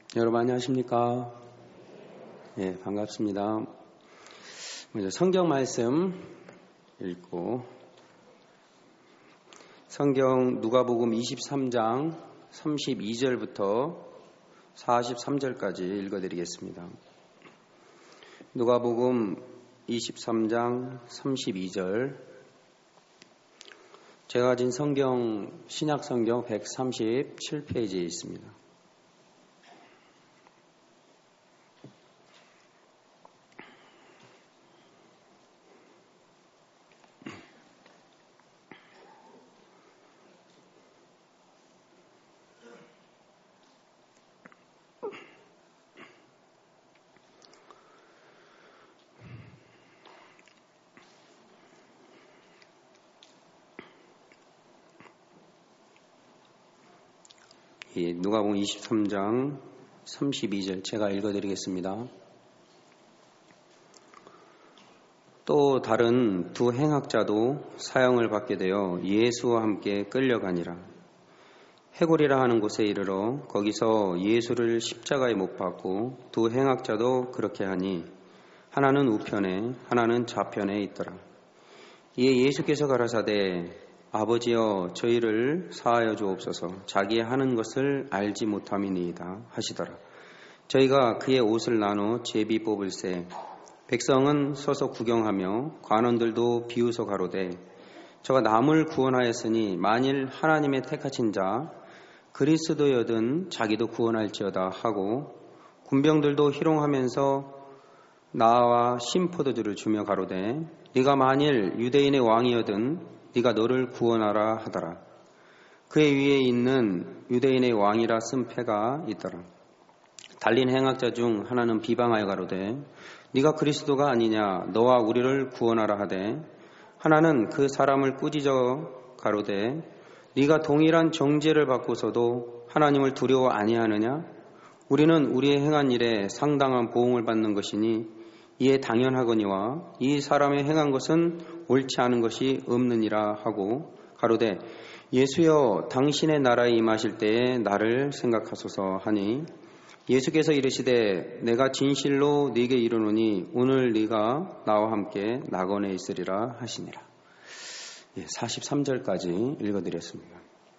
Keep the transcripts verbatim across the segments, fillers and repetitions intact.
여러분 안녕하십니까? 예, 반갑습니다. 먼저 성경 말씀 읽고 성경 누가복음 이십삼 장 삼십이 절부터 사십삼 절까지 읽어드리겠습니다. 누가복음 이십삼 장 삼십이 절. 제가 가진 성경 신약성경 백삼십칠 페이지에 있습니다. 누가복음 이십삼 장 삼십이 절 제가 읽어드리겠습니다. 또 다른 두 행악자도 사형을 받게 되어 예수와 함께 끌려가니라. 해골이라 하는 곳에 이르러 거기서 예수를 십자가에 못 박고 두 행악자도 그렇게 하니 하나는 우편에 하나는 좌편에 있더라. 이에 예수께서 가라사대 아버지여 저희를 사하여 주옵소서. 자기의 하는 것을 알지 못함이니이다 하시더라. 저희가 그의 옷을 나눠 제비 뽑을새 백성은 서서 구경하며 관원들도 비웃어 가로되 저가 남을 구원하였으니 만일 하나님의 택하신 자 그리스도여든 자기도 구원할지어다 하고 군병들도 희롱하면서 나와 신포도주를 주며 가로되 네가 만일 유대인의 왕이여든 네가 너를 구원하라 하더라. 그의 위에 있는 유대인의 왕이라 쓴 패가 있더라. 달린 행악자 중 하나는 비방하여 가로되 네가 그리스도가 아니냐 너와 우리를 구원하라 하되 하나는 그 사람을 꾸짖어 가로되 네가 동일한 정죄를 받고서도 하나님을 두려워 아니하느냐? 우리는 우리의 행한 일에 상당한 보응을 받는 것이니 이에 당연하거니와 이 사람의 행한 것은 옳지 않은 것이 없느니라 하고 가로되 예수여 당신의 나라에 임하실 때에 나를 생각하소서 하니 예수께서 이르시되 내가 진실로 네게 이르노니 오늘 네가 나와 함께 낙원에 있으리라 하시니라. 예, 사십삼 절까지 읽어드렸습니다.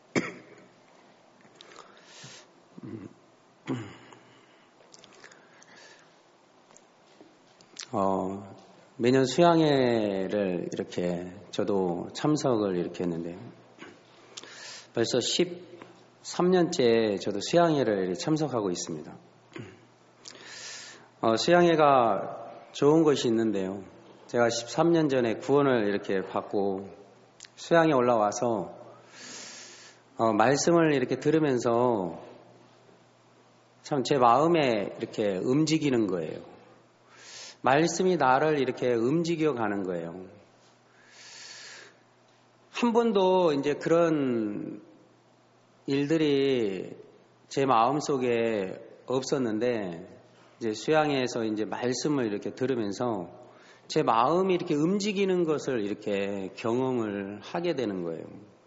어, 매년 수양회를 이렇게 저도 참석을 이렇게 했는데요. 벌써 십삼 년째 저도 수양회를 참석하고 있습니다. 어, 수양회가 좋은 것이 있는데요. 제가 십삼 년 전에 구원을 이렇게 받고 수양에 올라와서 어, 말씀을 이렇게 들으면서 참 제 마음에 이렇게 움직이는 거예요. 말씀이 나를 이렇게 움직여 가는 거예요. 한 번도 이제 그런 일들이 제 마음 속에 없었는데, 이제 수양회에서 이제 말씀을 이렇게 들으면서 제 마음이 이렇게 움직이는 것을 이렇게 경험을 하게 되는 거예요.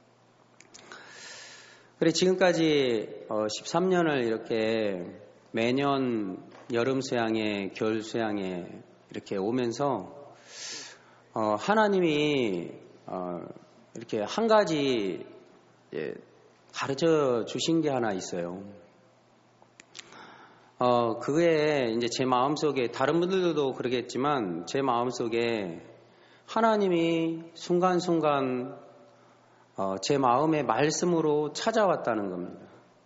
그래, 지금까지 십삼 년을 이렇게 매년 여름 수양회, 겨울 수양회 이렇게 오면서 어, 하나님이 어, 이렇게 한 가지 예, 가르쳐 주신 게 하나 있어요. 어, 그게 이제 제 마음속에 다른 분들도 그러겠지만 제 마음속에 하나님이 순간순간 어, 제 마음의 말씀으로 찾아왔다는 겁니다.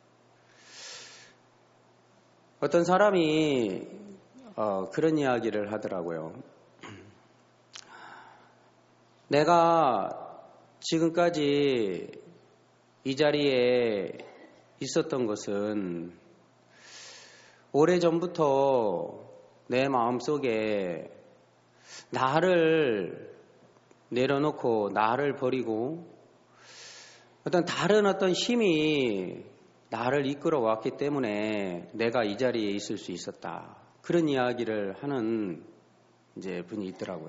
어떤 사람이 어, 그런 이야기를 하더라고요. 내가 지금까지 이 자리에 있었던 것은 오래전부터 내 마음속에 나를 내려놓고 나를 버리고 어떤 다른 어떤 힘이 나를 이끌어 왔기 때문에 내가 이 자리에 있을 수 있었다. 그런 이야기를 하는 이제 분이 있더라고요.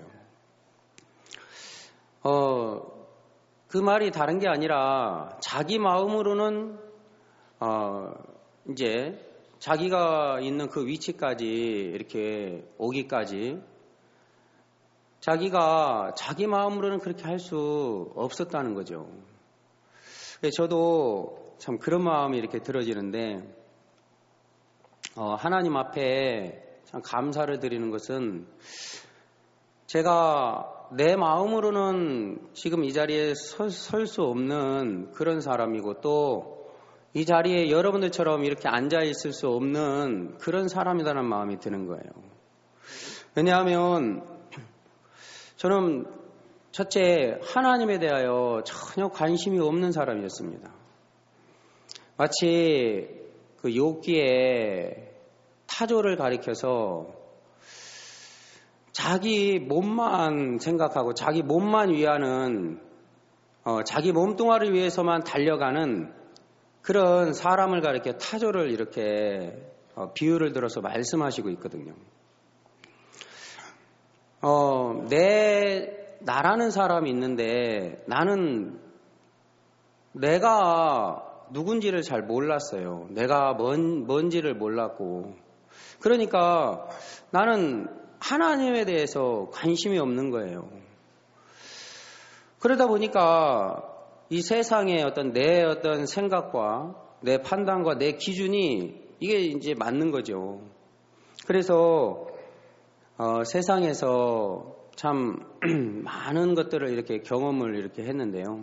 어, 그 말이 다른 게 아니라 자기 마음으로는 어, 이제 자기가 있는 그 위치까지 이렇게 오기까지 자기가 자기 마음으로는 그렇게 할 수 없었다는 거죠. 저도 참 그런 마음이 이렇게 들어지는데 어, 하나님 앞에 참 감사를 드리는 것은 제가 내 마음으로는 지금 이 자리에 설 수 없는 그런 사람이고 또 이 자리에 여러분들처럼 이렇게 앉아 있을 수 없는 그런 사람이라는 마음이 드는 거예요. 왜냐하면 저는 첫째 하나님에 대하여 전혀 관심이 없는 사람이었습니다. 마치 그 욥기에 타조를 가리켜서 자기 몸만 생각하고 자기 몸만 위하는 어, 자기 몸뚱아리를 위해서만 달려가는 그런 사람을 가리켜 타조를 이렇게 어, 비유를 들어서 말씀하시고 있거든요. 어, 내 나라는 사람이 있는데 나는 내가 누군지를 잘 몰랐어요. 내가 뭔, 뭔지를 몰랐고 그러니까 나는 하나님에 대해서 관심이 없는 거예요. 그러다 보니까 이 세상의 어떤 내 어떤 생각과 내 판단과 내 기준이 이게 이제 맞는 거죠. 그래서 어, 세상에서 참 많은 것들을 이렇게 경험을 이렇게 했는데요.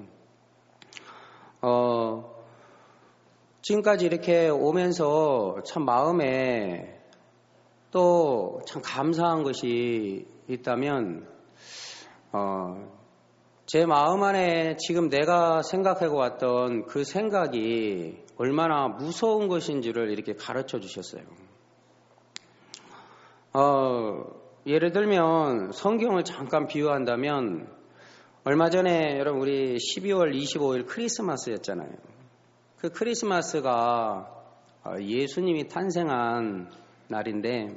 어, 지금까지 이렇게 오면서 참 마음에 또 참 감사한 것이 있다면 어, 제 마음 안에 지금 내가 생각하고 왔던 그 생각이 얼마나 무서운 것인지를 이렇게 가르쳐 주셨어요. 어, 예를 들면 성경을 잠깐 비유한다면 얼마 전에 여러분 우리 십이월 이십오일 크리스마스였잖아요. 그 크리스마스가 예수님이 탄생한 날인데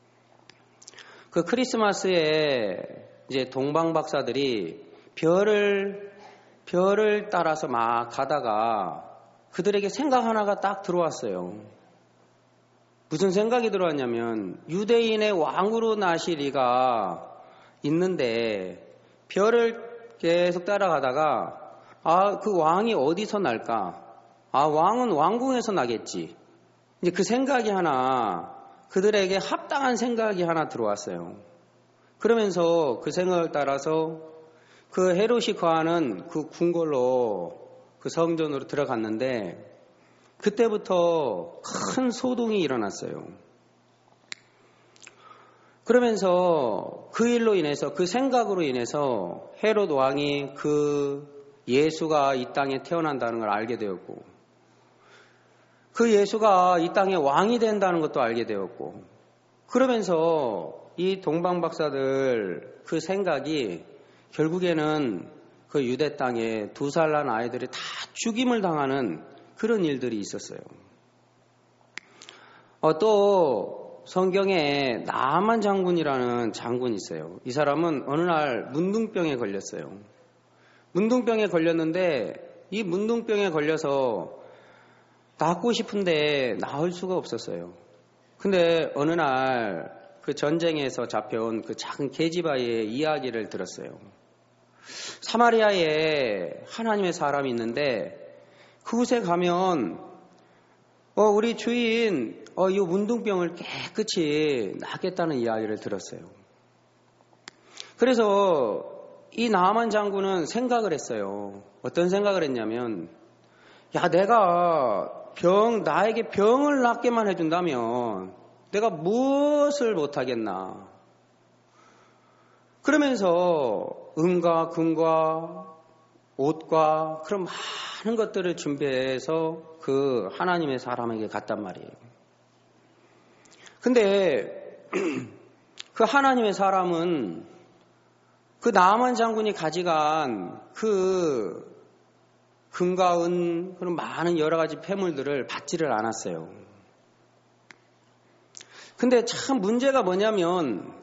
그 크리스마스에 이제 동방 박사들이 별을 별을 따라서 막 가다가 그들에게 생각 하나가 딱 들어왔어요. 무슨 생각이 들어왔냐면 유대인의 왕으로 나실 이가 있는데 별을 계속 따라가다가 아, 그 왕이 어디서 날까? 아, 왕은 왕궁에서 나겠지. 이제 그 생각이 하나 그들에게 합당한 생각이 하나 들어왔어요. 그러면서 그 생각을 따라서 그 헤롯이 거하는 그 궁궐로 그 성전으로 들어갔는데 그때부터 큰 소동이 일어났어요. 그러면서 그 일로 인해서 그 생각으로 인해서 헤롯 왕이 그 예수가 이 땅에 태어난다는 걸 알게 되었고 그 예수가 이 땅에 왕이 된다는 것도 알게 되었고 그러면서 이 동방 박사들 그 생각이 결국에는 그 유대 땅에 두 살 난 아이들이 다 죽임을 당하는 그런 일들이 있었어요. 어, 또 성경에 나만 장군이라는 장군이 있어요. 이 사람은 어느 날 문둥병에 걸렸어요. 문둥병에 걸렸는데 이 문둥병에 걸려서 낫고 싶은데 나을 수가 없었어요. 근데 어느 날 그 전쟁에서 잡혀온 그 작은 계집아이의 이야기를 들었어요. 사마리아에 하나님의 사람이 있는데 그곳에 가면 어, 우리 주인 어, 이 문둥병을 깨끗이 낫겠다는 이야기를 들었어요. 그래서 이 나만 장군은 생각을 했어요. 어떤 생각을 했냐면 야, 내가 병 나에게 병을 낫게만 해준다면 내가 무엇을 못하겠나. 그러면서 은과 금과 옷과 그런 많은 것들을 준비해서 그 하나님의 사람에게 갔단 말이에요. 근데 그 하나님의 사람은 그 나만 장군이 가져간 그 금과 은 그런 많은 여러 가지 폐물들을 받지를 않았어요. 근데 참 문제가 뭐냐면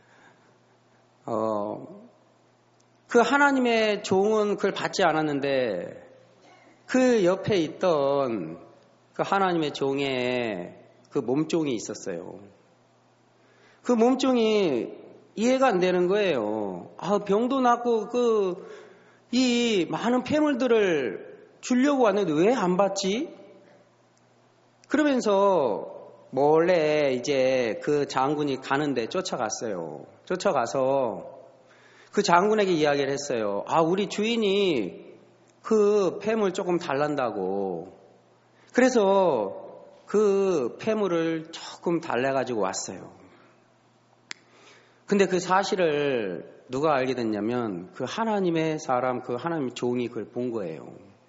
어, 그 하나님의 종은 그걸 받지 않았는데 그 옆에 있던 그 하나님의 종의 그 몸종이 있었어요. 그 몸종이 이해가 안 되는 거예요. 아, 병도 낫고 그 이 많은 폐물들을 주려고 왔는데 왜 안 받지? 그러면서 몰래 이제 그 장군이 가는데 쫓아갔어요. 쫓아가서 그 장군에게 이야기를 했어요. 아, 우리 주인이 그 폐물 조금 달란다고. 그래서 그 폐물을 조금 달래가지고 왔어요. 근데 그 사실을 누가 알게 됐냐면 그 하나님의 사람, 그 하나님의 종이 그걸 본 거예요.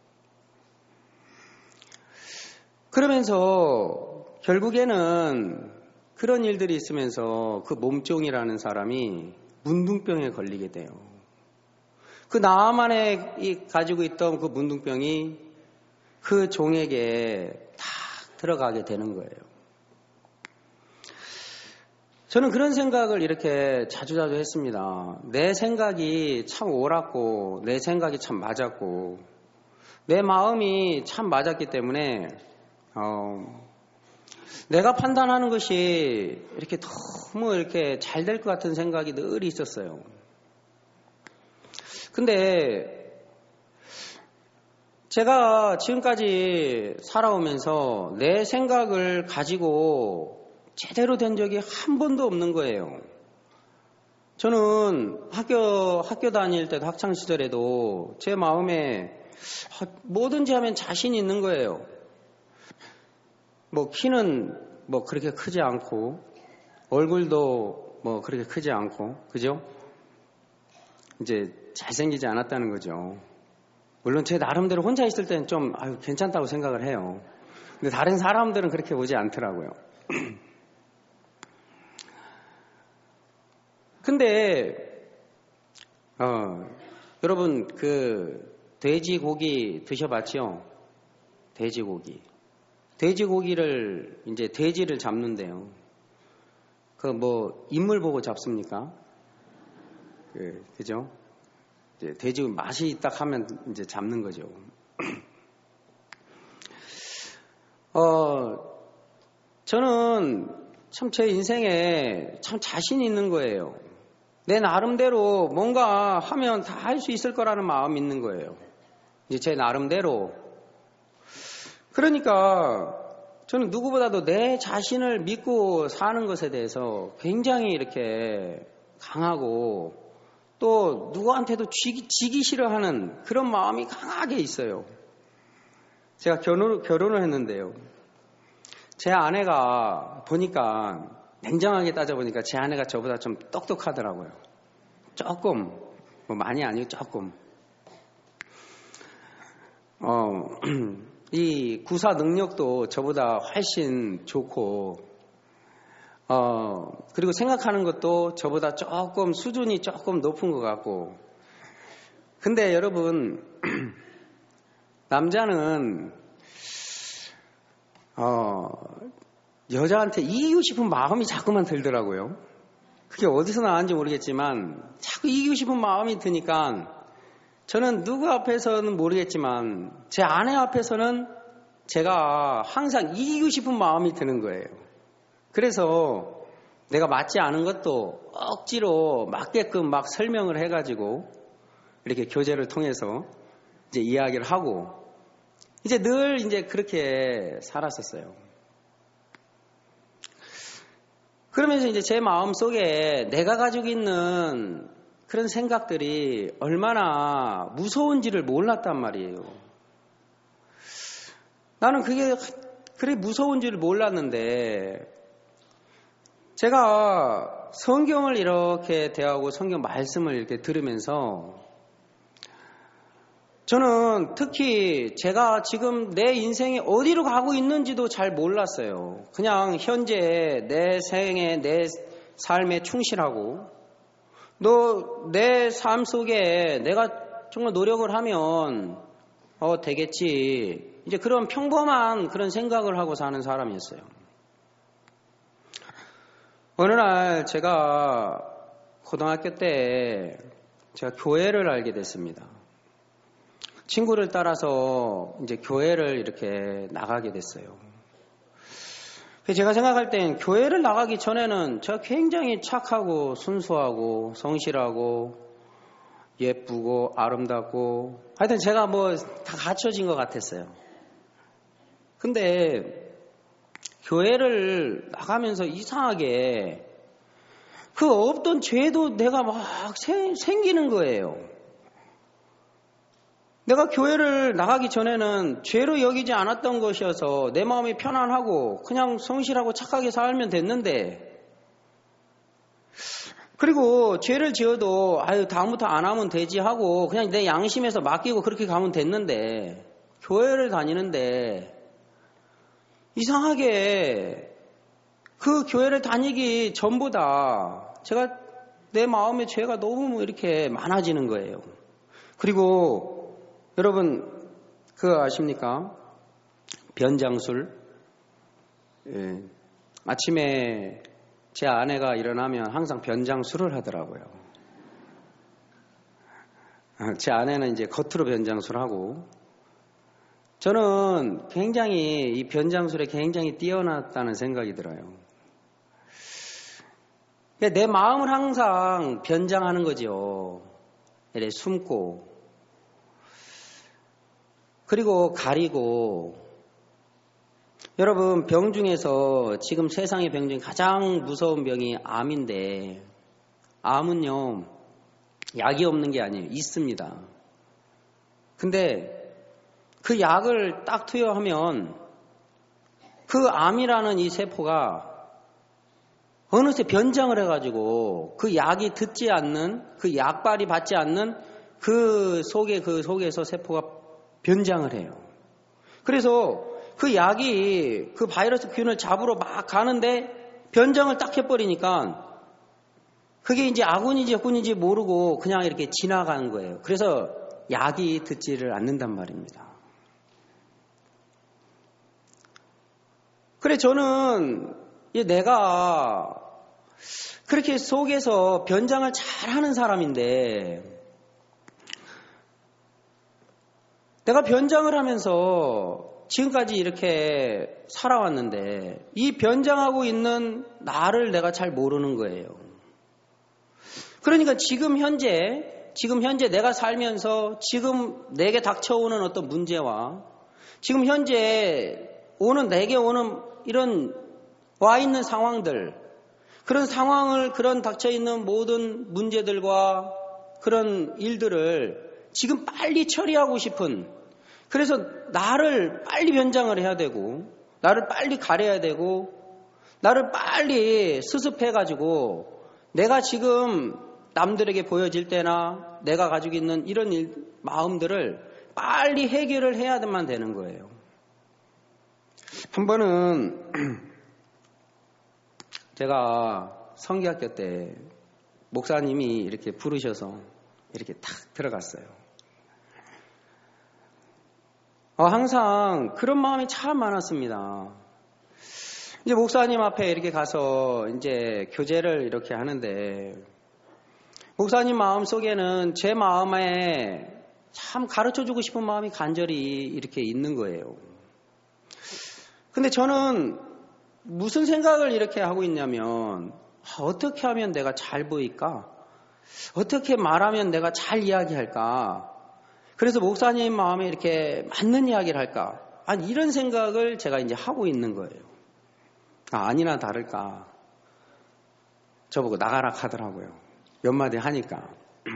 그러면서 결국에는 그런 일들이 있으면서 그 몸종이라는 사람이 문둥병에 걸리게 돼요. 그 나만에 가지고 있던 그 문둥병이 그 종에게 다 들어가게 되는 거예요. 저는 그런 생각을 이렇게 자주자주 했습니다. 내 생각이 참 옳았고 내 생각이 참 맞았고 내 마음이 참 맞았기 때문에 어, 내가 판단하는 것이 이렇게 너무 이렇게 잘 될 것 같은 생각이 늘 있었어요. 근데 제가 지금까지 살아오면서 내 생각을 가지고 제대로 된 적이 한 번도 없는 거예요. 저는 학교, 학교 다닐 때도 학창시절에도 제 마음에 뭐든지 하면 자신이 있는 거예요. 뭐 키는 뭐 그렇게 크지 않고 얼굴도 뭐 그렇게 크지 않고 그죠? 이제 잘생기지 않았다는 거죠. 물론 제 나름대로 혼자 있을 때는 좀 아유 괜찮다고 생각을 해요. 근데 다른 사람들은 그렇게 보지 않더라고요. 근데 어, 여러분 그 돼지고기 드셔봤죠? 돼지고기. 돼지고기를 이제 돼지를 잡는데요. 그 뭐 인물 보고 잡습니까? 그 그죠? 이제 돼지 맛이 딱 하면 이제 잡는 거죠. 어 저는 참 제 인생에 참 자신이 있는 거예요. 내 나름대로 뭔가 하면 다 할 수 있을 거라는 마음이 있는 거예요. 이제 제 나름대로. 그러니까 저는 누구보다도 내 자신을 믿고 사는 것에 대해서 굉장히 이렇게 강하고 또 누구한테도 쥐기, 지기 싫어하는 그런 마음이 강하게 있어요. 제가 결혼, 결혼을 했는데요. 제 아내가 보니까 냉정하게 따져보니까 제 아내가 저보다 좀 똑똑하더라고요. 조금, 뭐 많이 아니고 조금. 어, 이 구사 능력도 저보다 훨씬 좋고, 어, 그리고 생각하는 것도 저보다 조금 수준이 조금 높은 것 같고. 근데 여러분, 남자는, 어, 여자한테 이기고 싶은 마음이 자꾸만 들더라고요. 그게 어디서 나왔는지 모르겠지만 자꾸 이기고 싶은 마음이 드니까 저는 누구 앞에서는 모르겠지만 제 아내 앞에서는 제가 항상 이기고 싶은 마음이 드는 거예요. 그래서 내가 맞지 않은 것도 억지로 맞게끔 막 설명을 해가지고 이렇게 교제를 통해서 이제 이야기를 하고 이제 늘 이제 그렇게 살았었어요. 그러면서 이제 제 마음 속에 내가 가지고 있는 그런 생각들이 얼마나 무서운지를 몰랐단 말이에요. 나는 그게 그래 무서운 줄 몰랐는데 제가 성경을 이렇게 대하고 성경 말씀을 이렇게 들으면서 저는 특히 제가 지금 내 인생이 어디로 가고 있는지도 잘 몰랐어요. 그냥 현재 내 생에 내 삶에 충실하고 너 내 삶 속에 내가 정말 노력을 하면 어 되겠지. 이제 그런 평범한 그런 생각을 하고 사는 사람이었어요. 어느 날 제가 고등학교 때 제가 교회를 알게 됐습니다. 친구를 따라서 이제 교회를 이렇게 나가게 됐어요. 제가 생각할 땐 교회를 나가기 전에는 제가 굉장히 착하고 순수하고 성실하고 예쁘고 아름답고 하여튼 제가 뭐 다 갖춰진 것 같았어요. 근데 교회를 나가면서 이상하게 그 없던 죄도 내가 막 생, 생기는 거예요. 내가 교회를 나가기 전에는 죄로 여기지 않았던 것이어서 내 마음이 편안하고 그냥 성실하고 착하게 살면 됐는데, 그리고 죄를 지어도 아유 다음부터 안 하면 되지 하고 그냥 내 양심에서 맡기고 그렇게 가면 됐는데, 교회를 다니는데 이상하게 그 교회를 다니기 전보다 제가 내 마음의 죄가 너무 이렇게 많아지는 거예요. 그리고 여러분 그거 아십니까? 변장술. 예. 아침에 제 아내가 일어나면 항상 변장술을 하더라고요. 제 아내는 이제 겉으로 변장술 하고, 저는 굉장히 이 변장술에 굉장히 뛰어났다는 생각이 들어요. 내 마음을 항상 변장하는 거죠. 이렇게 숨고 그리고 가리고. 여러분, 병 중에서 지금 세상의 병 중에 가장 무서운 병이 암인데, 암은요 약이 없는 게 아니에요. 있습니다. 근데 그 약을 딱 투여하면 그 암이라는 이 세포가 어느새 변장을 해가지고 그 약이 듣지 않는, 그 약발이 받지 않는 그 속에 그 속에서 세포가 변장을 해요. 그래서 그 약이 그 바이러스 균을 잡으러 막 가는데 변장을 딱 해버리니까 그게 이제 악운인지 적군인지 모르고 그냥 이렇게 지나가는 거예요. 그래서 약이 듣지를 않는단 말입니다. 그래, 저는 내가 그렇게 속에서 변장을 잘하는 사람인데, 내가 변장을 하면서 지금까지 이렇게 살아왔는데 이 변장하고 있는 나를 내가 잘 모르는 거예요. 그러니까 지금 현재 지금 현재 내가 살면서 지금 내게 닥쳐오는 어떤 문제와 지금 현재 오는 내게 오는 이런 와 있는 상황들, 그런 상황을, 그런 닥쳐 있는 모든 문제들과 그런 일들을 지금 빨리 처리하고 싶은, 그래서 나를 빨리 변장을 해야 되고 나를 빨리 가려야 되고 나를 빨리 수습해가지고 내가 지금 남들에게 보여질 때나 내가 가지고 있는 이런 일, 마음들을 빨리 해결을 해야만 되는 거예요. 한 번은 제가 성기학교 때 목사님이 이렇게 부르셔서 이렇게 탁 들어갔어요. 어, 항상 그런 마음이 참 많았습니다. 이제 목사님 앞에 이렇게 가서 이제 교제를 이렇게 하는데, 목사님 마음 속에는 제 마음에 참 가르쳐 주고 싶은 마음이 간절히 이렇게 있는 거예요. 근데 저는 무슨 생각을 이렇게 하고 있냐면, 어떻게 하면 내가 잘 보일까? 어떻게 말하면 내가 잘 이야기할까? 그래서 목사님 마음에 이렇게 맞는 이야기를 할까? 아니, 이런 생각을 제가 이제 하고 있는 거예요. 아, 아니나 다를까. 저보고 나가라 하더라고요. 몇 마디 하니까.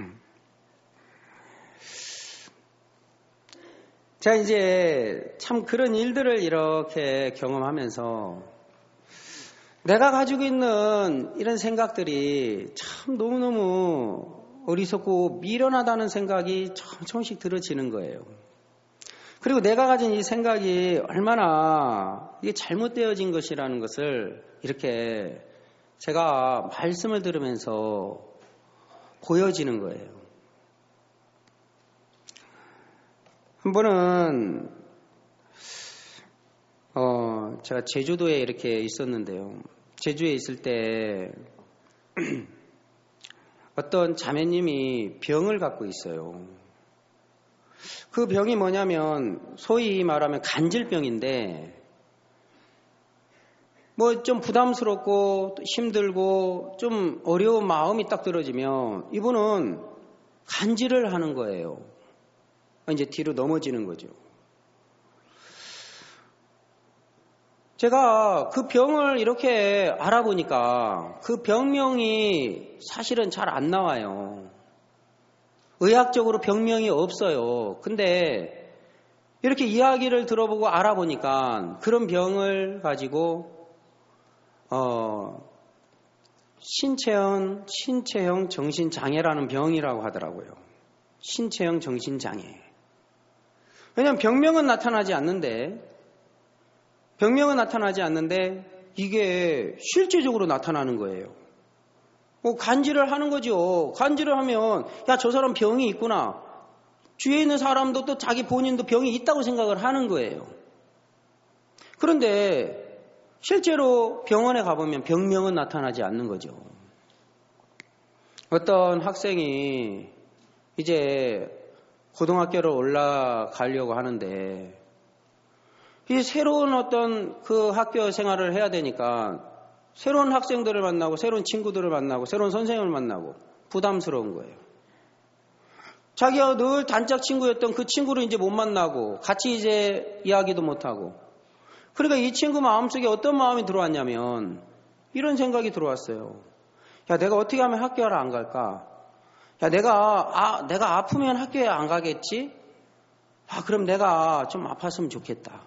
제가 이제 참 그런 일들을 이렇게 경험하면서 내가 가지고 있는 이런 생각들이 참 너무너무 어리석고 미련하다는 생각이 조금씩 들어지는 거예요. 그리고 내가 가진 이 생각이 얼마나 이게 잘못되어진 것이라는 것을 이렇게 제가 말씀을 들으면서 보여지는 거예요. 한 번은 어, 제가 제주도에 이렇게 있었는데요. 제주에 있을 때 어떤 자매님이 병을 갖고 있어요. 그 병이 뭐냐면 소위 말하면 간질병인데, 뭐 좀 부담스럽고 힘들고 좀 어려운 마음이 딱 들어지면 이분은 간질을 하는 거예요. 이제 뒤로 넘어지는 거죠. 제가 그 병을 이렇게 알아보니까 그 병명이 사실은 잘 안 나와요. 의학적으로 병명이 없어요. 근데 이렇게 이야기를 들어보고 알아보니까 그런 병을 가지고 어, 신체형, 신체형 정신장애라는 병이라고 하더라고요. 신체형 정신장애. 왜냐하면 병명은 나타나지 않는데, 병명은 나타나지 않는데, 이게 실제적으로 나타나는 거예요. 뭐 간질을 하는 거죠. 간질을 하면, 야, 저 사람 병이 있구나. 주위에 있는 사람도 또 자기 본인도 병이 있다고 생각을 하는 거예요. 그런데, 실제로 병원에 가보면 병명은 나타나지 않는 거죠. 어떤 학생이 이제 고등학교를 올라가려고 하는데 이 새로운 어떤 그 학교 생활을 해야 되니까 새로운 학생들을 만나고 새로운 친구들을 만나고 새로운 선생님을 만나고 부담스러운 거예요. 자기가 늘 단짝 친구였던 그 친구를 이제 못 만나고 같이 이제 이야기도 못하고 그러니까 이 친구 마음속에 어떤 마음이 들어왔냐면 이런 생각이 들어왔어요. 야, 내가 어떻게 하면 학교를 안 갈까? 야, 내가 아, 내가 아프면 학교에 안 가겠지? 아, 그럼 내가 좀 아팠으면 좋겠다.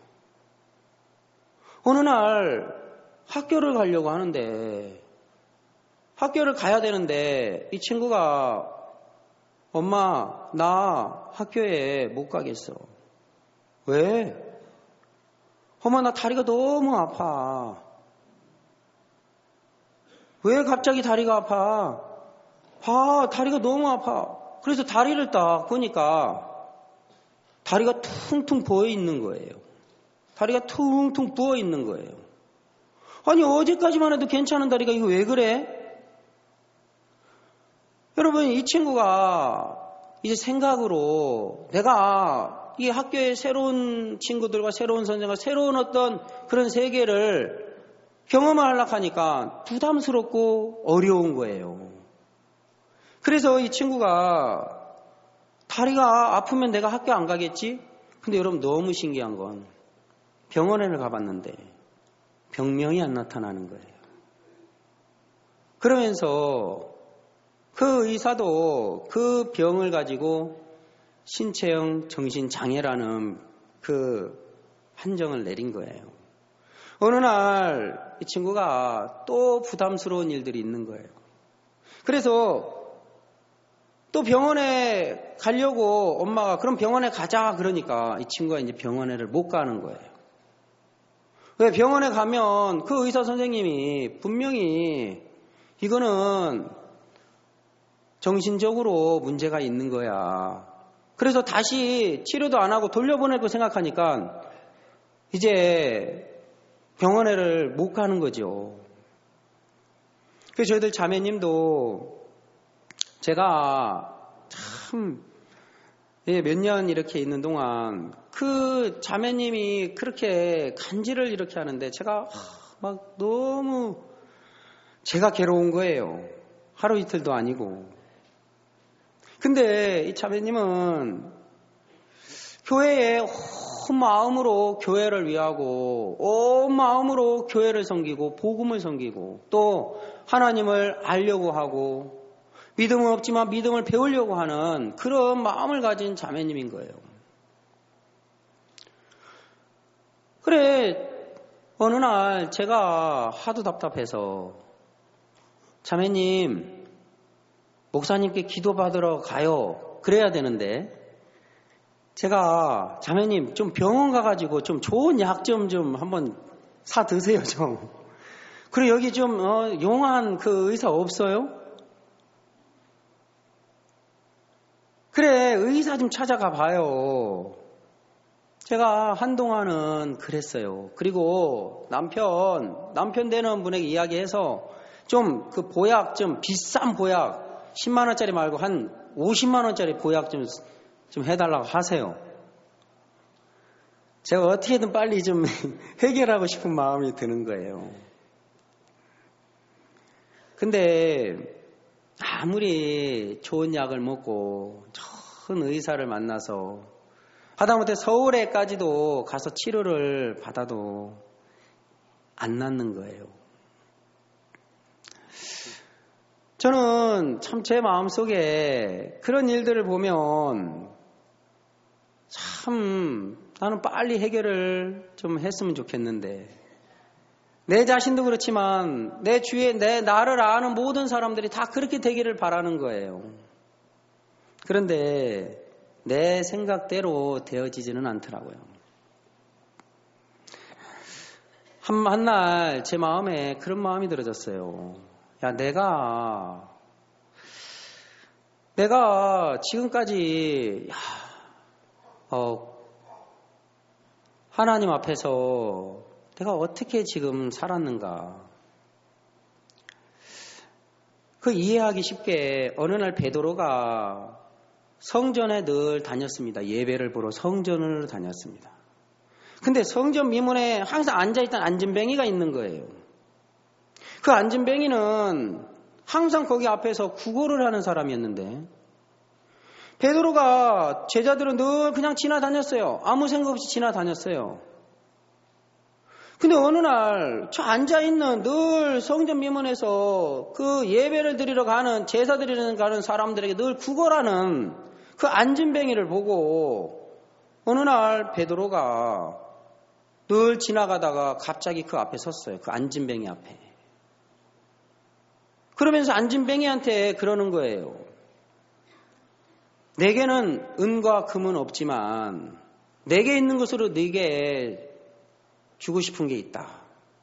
어느 날 학교를 가려고 하는데 학교를 가야 되는데 이 친구가 엄마, 나 학교에 못 가겠어. 왜? 엄마, 나 다리가 너무 아파. 왜 갑자기 다리가 아파? 봐, 다리가 너무 아파. 그래서 다리를 딱 보니까 다리가 퉁퉁 부어 있는 거예요. 다리가 퉁퉁 부어 있는 거예요. 아니, 어제까지만 해도 괜찮은 다리가 이거 왜 그래? 여러분, 이 친구가 이제 생각으로 내가 이 학교의 새로운 친구들과 새로운 선생과 새로운 어떤 그런 세계를 경험하려고 하니까 부담스럽고 어려운 거예요. 그래서 이 친구가 다리가 아프면 내가 학교 안 가겠지? 근데 여러분 너무 신기한 건 병원에를 가봤는데 병명이 안 나타나는 거예요. 그러면서 그 의사도 그 병을 가지고 신체형 정신장애라는 그 판정을 내린 거예요. 어느 날 이 친구가 또 부담스러운 일들이 있는 거예요. 그래서 또 병원에 가려고 엄마가 그럼 병원에 가자 그러니까 이 친구가 이제 병원에를 못 가는 거예요. 왜? 병원에 가면 그 의사 선생님이 분명히 이거는 정신적으로 문제가 있는 거야. 그래서 다시 치료도 안 하고 돌려보내고 생각하니까 이제 병원에를 못 가는 거죠. 그래서 저희들 자매님도 제가 참 몇 년 이렇게 있는 동안 그 자매님이 그렇게 간질을 이렇게 하는데 제가 막 너무 제가 괴로운 거예요. 하루 이틀도 아니고. 근데 이 자매님은 교회에 온 마음으로 교회를 위하고 온 마음으로 교회를 섬기고 복음을 섬기고 또 하나님을 알려고 하고 믿음은 없지만 믿음을 배우려고 하는 그런 마음을 가진 자매님인 거예요. 그래 어느 날 제가 하도 답답해서 자매님 목사님께 기도받으러 가요. 그래야 되는데 제가 자매님 좀 병원 가가지고 좀 좋은 약 좀 좀 한번 사 드세요 좀. 그리고 여기 좀 어, 용한 그 의사 없어요? 그래 의사 좀 찾아가 봐요. 제가 한동안은 그랬어요. 그리고 남편 남편 되는 분에게 이야기해서 좀 그 보약 좀 비싼 보약 십만 원짜리 말고 한 오십만 원짜리 보약 좀, 좀 해달라고 하세요. 제가 어떻게든 빨리 좀 해결하고 싶은 마음이 드는 거예요. 근데 아무리 좋은 약을 먹고 좋은 의사를 만나서 하다못해 서울에까지도 가서 치료를 받아도 안 낫는 거예요. 저는 참 제 마음속에 그런 일들을 보면 참 나는 빨리 해결을 좀 했으면 좋겠는데, 내 자신도 그렇지만 내 주위에 내 나를 아는 모든 사람들이 다 그렇게 되기를 바라는 거예요. 그런데 내 생각대로 되어지지는 않더라고요. 한, 한날 제 마음에 그런 마음이 들어졌어요. 야, 내가 내가 지금까지 야, 어, 하나님 앞에서 내가 어떻게 지금 살았는가. 그 이해하기 쉽게 어느 날 베드로가 성전에 늘 다녔습니다. 예배를 보러 성전을 다녔습니다. 근데 성전 미문에 항상 앉아있던 안진뱅이가 있는 거예요. 그 안진뱅이는 항상 거기 앞에서 구걸을 하는 사람이었는데, 베드로가 제자들은 늘 그냥 지나다녔어요. 아무 생각 없이 지나다녔어요. 근데 어느 날 저 앉아있는 늘 성전 미문에서 그 예배를 드리러 가는, 제사 드리러 가는 사람들에게 늘 구걸하는 그 안진뱅이를 보고 어느 날 베드로가 늘 지나가다가 갑자기 그 앞에 섰어요. 그 안진뱅이 앞에. 그러면서 안진뱅이한테 그러는 거예요. 내게는 은과 금은 없지만 내게 있는 것으로 네게 주고 싶은 게 있다.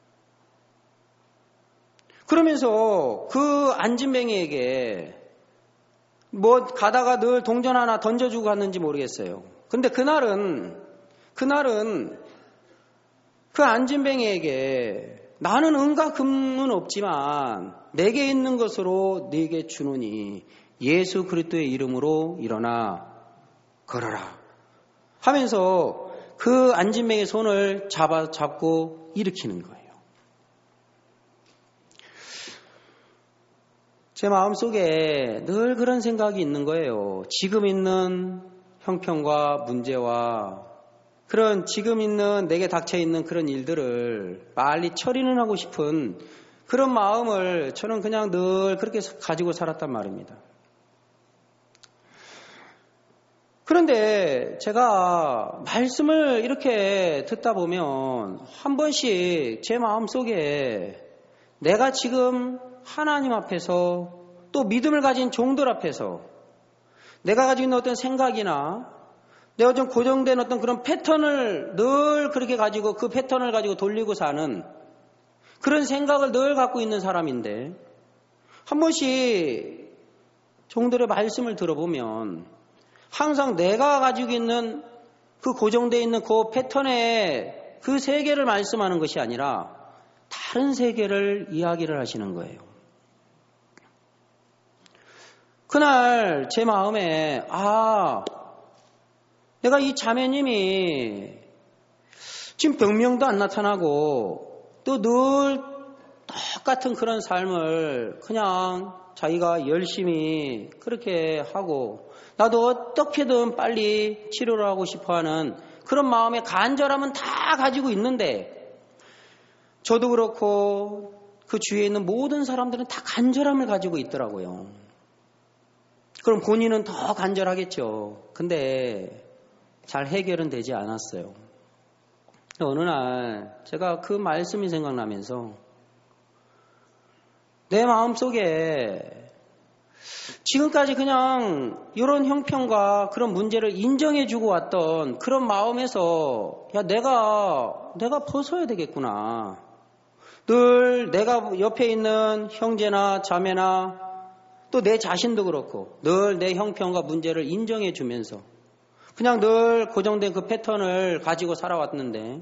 그러면서 그 안진뱅이에게 뭐 가다가 늘 동전 하나 던져주고 갔는지 모르겠어요. 근데 그날은 그날은 그 안진뱅이에게 나는 은과 금은 없지만 내게 있는 것으로 네게 주노니 예수 그리스도의 이름으로 일어나 걸어라 하면서 그 안진뱅이의 손을 잡아 잡고 일으키는 거예요. 제 마음속에 늘 그런 생각이 있는 거예요. 지금 있는 형편과 문제와 그런 지금 있는 내게 닥쳐있는 그런 일들을 빨리 처리는 하고 싶은 그런 마음을 저는 그냥 늘 그렇게 가지고 살았단 말입니다. 그런데 제가 말씀을 이렇게 듣다 보면 한 번씩 제 마음속에 내가 지금 하나님 앞에서 또 믿음을 가진 종들 앞에서 내가 가지고 있는 어떤 생각이나 내가 좀 고정된 어떤 그런 패턴을 늘 그렇게 가지고 그 패턴을 가지고 돌리고 사는 그런 생각을 늘 갖고 있는 사람인데, 한 번씩 종들의 말씀을 들어보면 항상 내가 가지고 있는 그 고정되어 있는 그 패턴의 그 세계를 말씀하는 것이 아니라 다른 세계를 이야기를 하시는 거예요. 그날 제 마음에 아 내가 이 자매님이 지금 병명도 안 나타나고 또 늘 똑같은 그런 삶을 그냥 자기가 열심히 그렇게 하고 나도 어떻게든 빨리 치료를 하고 싶어하는 그런 마음의 간절함은 다 가지고 있는데, 저도 그렇고 그 주위에 있는 모든 사람들은 다 간절함을 가지고 있더라고요. 그럼 본인은 더 간절하겠죠. 근데 잘 해결은 되지 않았어요. 어느 날 제가 그 말씀이 생각나면서 내 마음속에 지금까지 그냥 이런 형편과 그런 문제를 인정해주고 왔던 그런 마음에서 야 내가 내가 벗어야 되겠구나. 늘 내가 옆에 있는 형제나 자매나 또 내 자신도 그렇고 늘 내 형편과 문제를 인정해주면서 그냥 늘 고정된 그 패턴을 가지고 살아왔는데,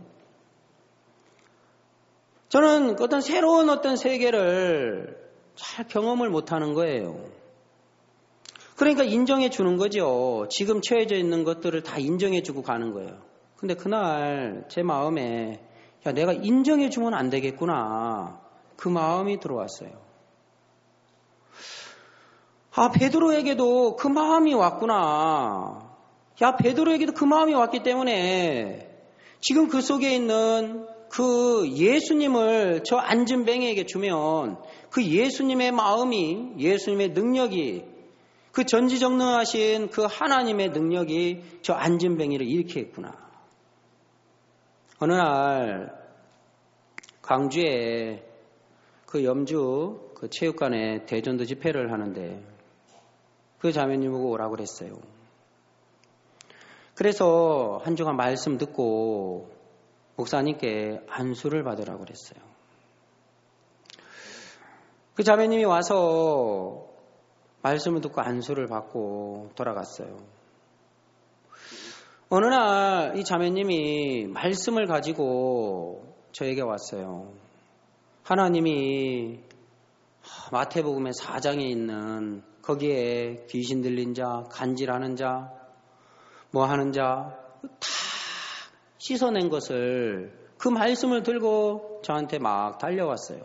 저는 어떤 새로운 어떤 세계를 잘 경험을 못하는 거예요. 그러니까 인정해 주는 거죠. 지금 처해져 있는 것들을 다 인정해 주고 가는 거예요. 근데 그날 제 마음에 야 내가 인정해 주면 안 되겠구나 그 마음이 들어왔어요. 아, 베드로에게도 그 마음이 왔구나. 야, 베드로에게도 그 마음이 왔기 때문에 지금 그 속에 있는 그 예수님을 저 안진뱅이에게 주면 그 예수님의 마음이, 예수님의 능력이, 그 전지전능하신 그 하나님의 능력이 저 안진뱅이를 일으키겠구나. 어느 날 광주에 그 염주 그 체육관에 대전도 집회를 하는데 그 자매님 보고 오라고 그랬어요. 그래서 한 주간 말씀 듣고 목사님께 안수를 받으라고 그랬어요. 그 자매님이 와서 말씀을 듣고 안수를 받고 돌아갔어요. 어느 날 이 자매님이 말씀을 가지고 저에게 왔어요. 하나님이 마태복음의 사 장에 있는 거기에 귀신 들린 자, 간질하는 자, 뭐 하는 자 다 씻어낸 것을 그 말씀을 들고 저한테 막 달려왔어요.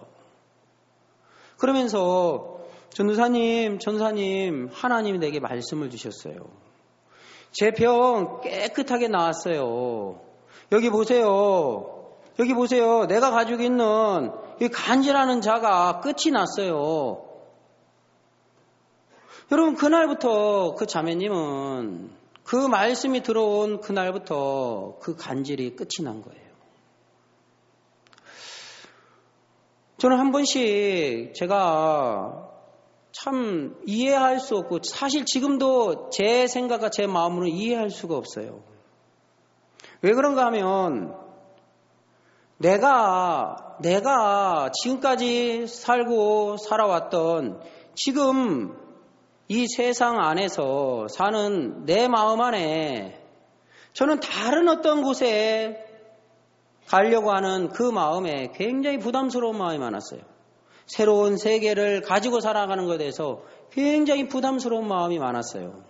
그러면서 전도사님, 전사님, 하나님이 내게 말씀을 주셨어요. 제 병 깨끗하게 나았어요. 여기 보세요. 여기 보세요. 내가 가지고 있는 이 간질하는 자가 끝이 났어요. 여러분, 그날부터 그 자매님은 그 말씀이 들어온 그날부터 그 간질이 끝이 난 거예요. 저는 한 번씩 제가 참 이해할 수 없고 사실 지금도 제 생각과 제 마음으로는 이해할 수가 없어요. 왜 그런가 하면 내가 내가 지금까지 살고 살아왔던 지금 이 세상 안에서 사는 내 마음 안에 저는 다른 어떤 곳에 가려고 하는 그 마음에 굉장히 부담스러운 마음이 많았어요. 새로운 세계를 가지고 살아가는 것에 대해서 굉장히 부담스러운 마음이 많았어요.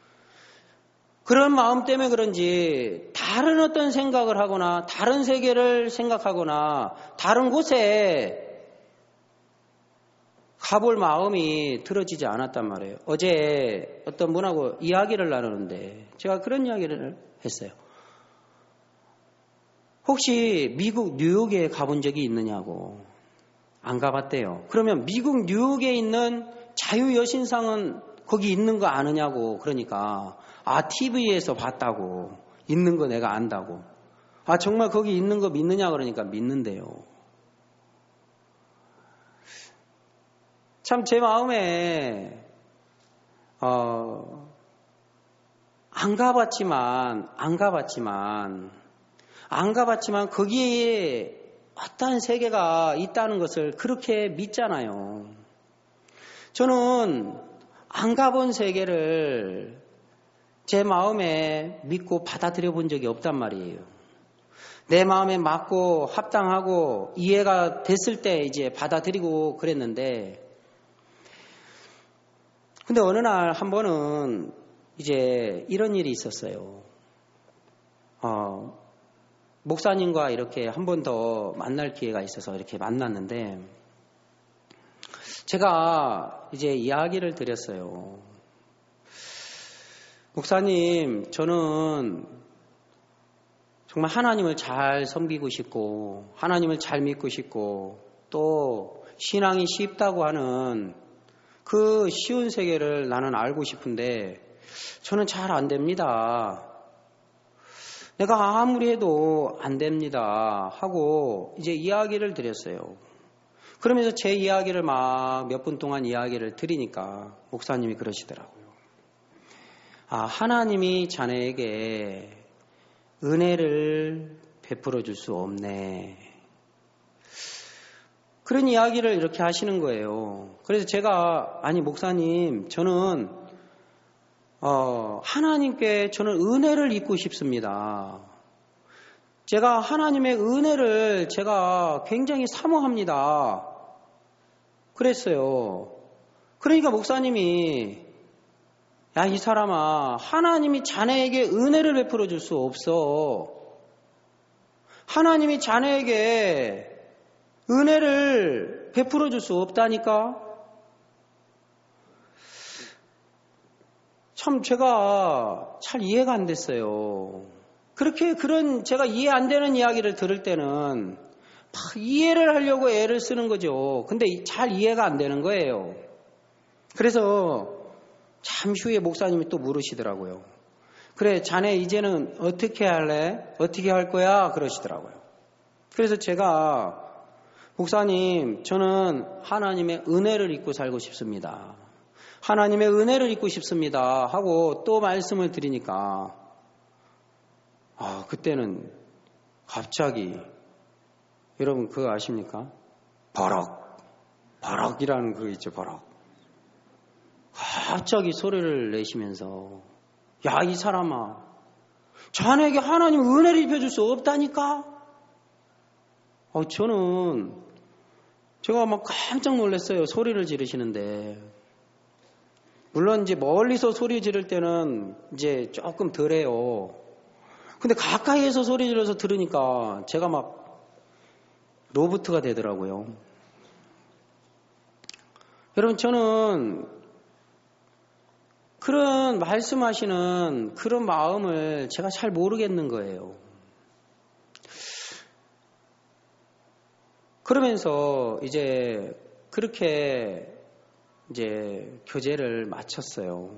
그런 마음 때문에 그런지 다른 어떤 생각을 하거나 다른 세계를 생각하거나 다른 곳에 가볼 마음이 들어지지 않았단 말이에요. 어제 어떤 분하고 이야기를 나누는데 제가 그런 이야기를 했어요. 혹시 미국 뉴욕에 가본 적이 있느냐고. 안 가봤대요. 그러면 미국 뉴욕에 있는 자유여신상은 거기 있는 거 아느냐고. 그러니까 아, 티비에서 봤다고. 있는 거 내가 안다고. 아, 정말 거기 있는 거 믿느냐 그러니까 믿는데요. 참 제 마음에 어, 안 가봤지만 안 가봤지만 안 가봤지만 거기에 어떤 세계가 있다는 것을 그렇게 믿잖아요. 저는 안 가본 세계를 제 마음에 믿고 받아들여 본 적이 없단 말이에요. 내 마음에 맞고 합당하고 이해가 됐을 때 이제 받아들이고 그랬는데 근데 어느 날 한 번은 이제 이런 일이 있었어요. 어, 목사님과 이렇게 한 번 더 만날 기회가 있어서 이렇게 만났는데 제가 이제 이야기를 드렸어요. 목사님, 저는 정말 하나님을 잘 섬기고 싶고 하나님을 잘 믿고 싶고 또 신앙이 쉽다고 하는 그 쉬운 세계를 나는 알고 싶은데 저는 잘 안 됩니다. 내가 아무리 해도 안 됩니다 하고 이제 이야기를 드렸어요. 그러면서 제 이야기를 막 몇 분 동안 이야기를 드리니까 목사님이 그러시더라고요. 아, 하나님이 자네에게 은혜를 베풀어 줄 수 없네. 그런 이야기를 이렇게 하시는 거예요. 그래서 제가 아니 목사님 저는 어, 하나님께 저는 은혜를 입고 싶습니다. 제가 하나님의 은혜를 제가 굉장히 사모합니다. 그랬어요. 그러니까 목사님이 야, 이 사람아, 하나님이 자네에게 은혜를 베풀어 줄 수 없어. 하나님이 자네에게 은혜를 베풀어 줄 수 없다니까? 참 제가 잘 이해가 안 됐어요. 그렇게 그런 제가 이해 안 되는 이야기를 들을 때는 막 이해를 하려고 애를 쓰는 거죠. 근데 잘 이해가 안 되는 거예요. 그래서 잠시 후에 목사님이 또 물으시더라고요. 그래, 자네 이제는 어떻게 할래? 어떻게 할 거야? 그러시더라고요. 그래서 제가 목사님, 저는 하나님의 은혜를 잊고 살고 싶습니다. 하나님의 은혜를 잊고 싶습니다. 하고 또 말씀을 드리니까 아, 그때는 갑자기 여러분 그거 아십니까? 버럭, 버럭이라는 그거 있죠, 버럭. 갑자기 소리를 내시면서 야, 이 사람아, 자네에게 하나님 은혜를 입혀줄 수 없다니까? 어, 저는 제가 막 깜짝 놀랐어요. 소리를 지르시는데. 물론 이제 멀리서 소리 지를 때는 이제 조금 덜해요. 근데 가까이에서 소리 질러서 들으니까 제가 막 로봇가 되더라고요. 여러분, 저는 그런 말씀하시는 그런 마음을 제가 잘 모르겠는 거예요. 그러면서 이제 그렇게 이제 교제를 마쳤어요.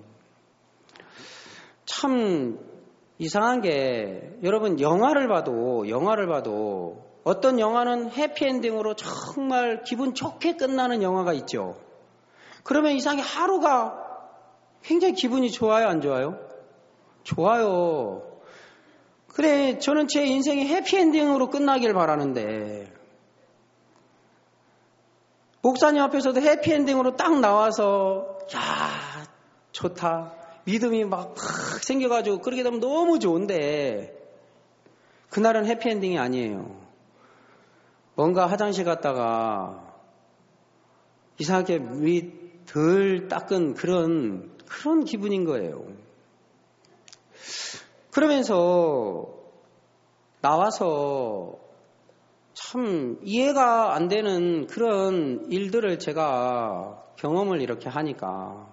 참 이상한 게 여러분 영화를 봐도 영화를 봐도 어떤 영화는 해피엔딩으로 정말 기분 좋게 끝나는 영화가 있죠. 그러면 이상하게 하루가 굉장히 기분이 좋아요, 안 좋아요? 좋아요. 그래, 저는 제 인생이 해피엔딩으로 끝나길 바라는데 목사님 앞에서도 해피엔딩으로 딱 나와서 야, 좋다. 믿음이 막 팍 생겨가지고 그렇게 되면 너무 좋은데 그날은 해피엔딩이 아니에요. 뭔가 화장실 갔다가 이상하게 위 덜 닦은 그런 그런 기분인 거예요. 그러면서 나와서 참 이해가 안 되는 그런 일들을 제가 경험을 이렇게 하니까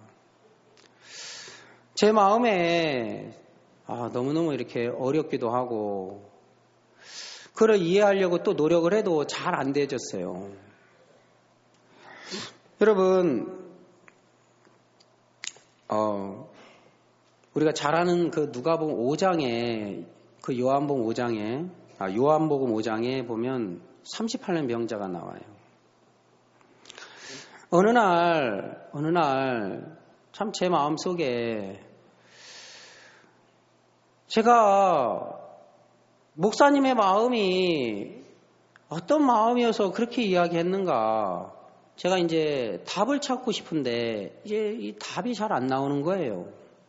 제 마음에 아, 너무너무 이렇게 어렵기도 하고 그걸 이해하려고 또 노력을 해도 잘 안 되어졌어요. 여러분, 어, 우리가 잘 아는 그 누가복음 오 장에 그 요한복음 오 장에 아, 요한복음 오 장에 보면 삼십팔 년 병자가 나와요. 어느 날 어느 날 참 제 마음속에 제가 목사님의 마음이 어떤 마음이어서 그렇게 이야기했는가 제가 이제 답을 찾고 싶은데 이제 이 답이 잘 안 나오는 거예요.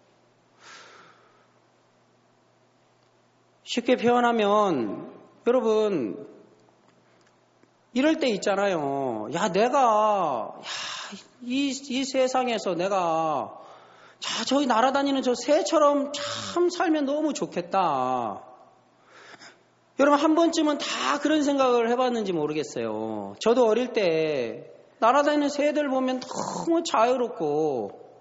쉽게 표현하면 여러분 이럴 때 있잖아요. 야 내가 야, 이, 이 세상에서 내가 자 저기 날아다니는 저 새처럼 참 살면 너무 좋겠다. 여러분 한 번쯤은 다 그런 생각을 해봤는지 모르겠어요. 저도 어릴 때 날아다니는 새들 보면 너무 자유롭고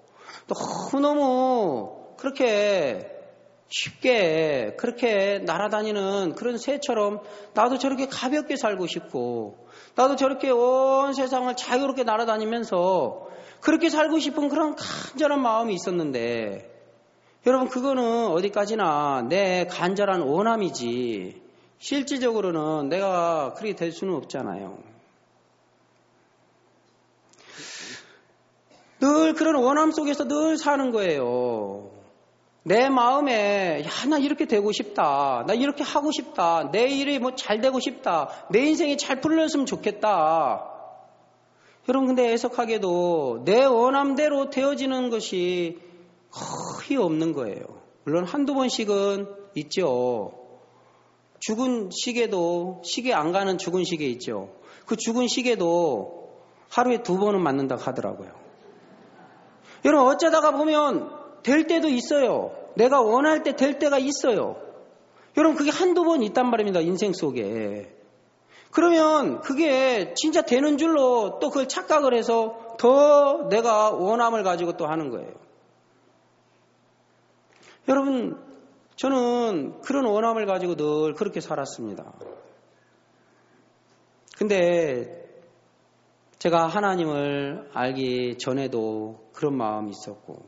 너무너무 그렇게 쉽게 그렇게 날아다니는 그런 새처럼 나도 저렇게 가볍게 살고 싶고 나도 저렇게 온 세상을 자유롭게 날아다니면서 그렇게 살고 싶은 그런 간절한 마음이 있었는데 여러분 그거는 어디까지나 내 간절한 원함이지 실질적으로는 내가 그렇게 될 수는 없잖아요. 늘 그런 원함 속에서 늘 사는 거예요. 내 마음에 야, 나 이렇게 되고 싶다. 나 이렇게 하고 싶다. 내 일이 뭐 잘 되고 싶다. 내 인생이 잘 풀렸으면 좋겠다. 여러분 근데 애석하게도 내 원함대로 되어지는 것이 거의 없는 거예요. 물론 한두 번씩은 있죠. 죽은 시계도 시계 안 가는 죽은 시계 있죠. 그 죽은 시계도 하루에 두 번은 맞는다고 하더라고요. 여러분 어쩌다가 보면 될 때도 있어요. 내가 원할 때 될 때가 있어요. 여러분 그게 한두 번 있단 말입니다. 인생 속에. 그러면 그게 진짜 되는 줄로 또 그걸 착각을 해서 더 내가 원함을 가지고 또 하는 거예요. 여러분, 저는 그런 원함을 가지고 늘 그렇게 살았습니다. 근데 제가 하나님을 알기 전에도 그런 마음이 있었고,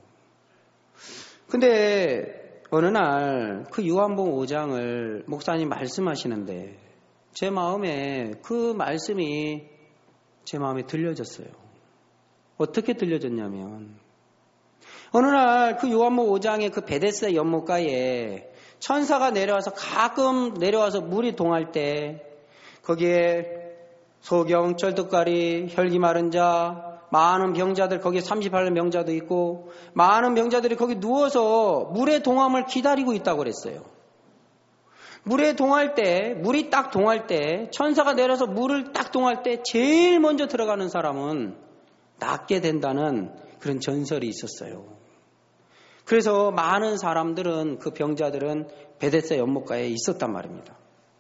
근데 어느 날 그 요한복음 오 장을 목사님 말씀하시는데 제 마음에 그 말씀이 제 마음에 들려졌어요. 어떻게 들려졌냐면, 어느 날 그 요한복음 오 장의 그 베데스다 연못가에 천사가 내려와서 가끔 내려와서 물이 동할 때 거기에 소경, 쩔뚝가리, 혈기 마른 자, 많은 병자들, 거기에 삼십팔 년 병자도 있고 많은 병자들이 거기 누워서 물의 동함을 기다리고 있다고 그랬어요. 물에 동할 때, 물이 딱 동할 때, 천사가 내려서 물을 딱 동할 때 제일 먼저 들어가는 사람은 낫게 된다는 그런 전설이 있었어요. 그래서 많은 사람들은, 그 병자들은 베데스다 연못가에 있었단 말입니다.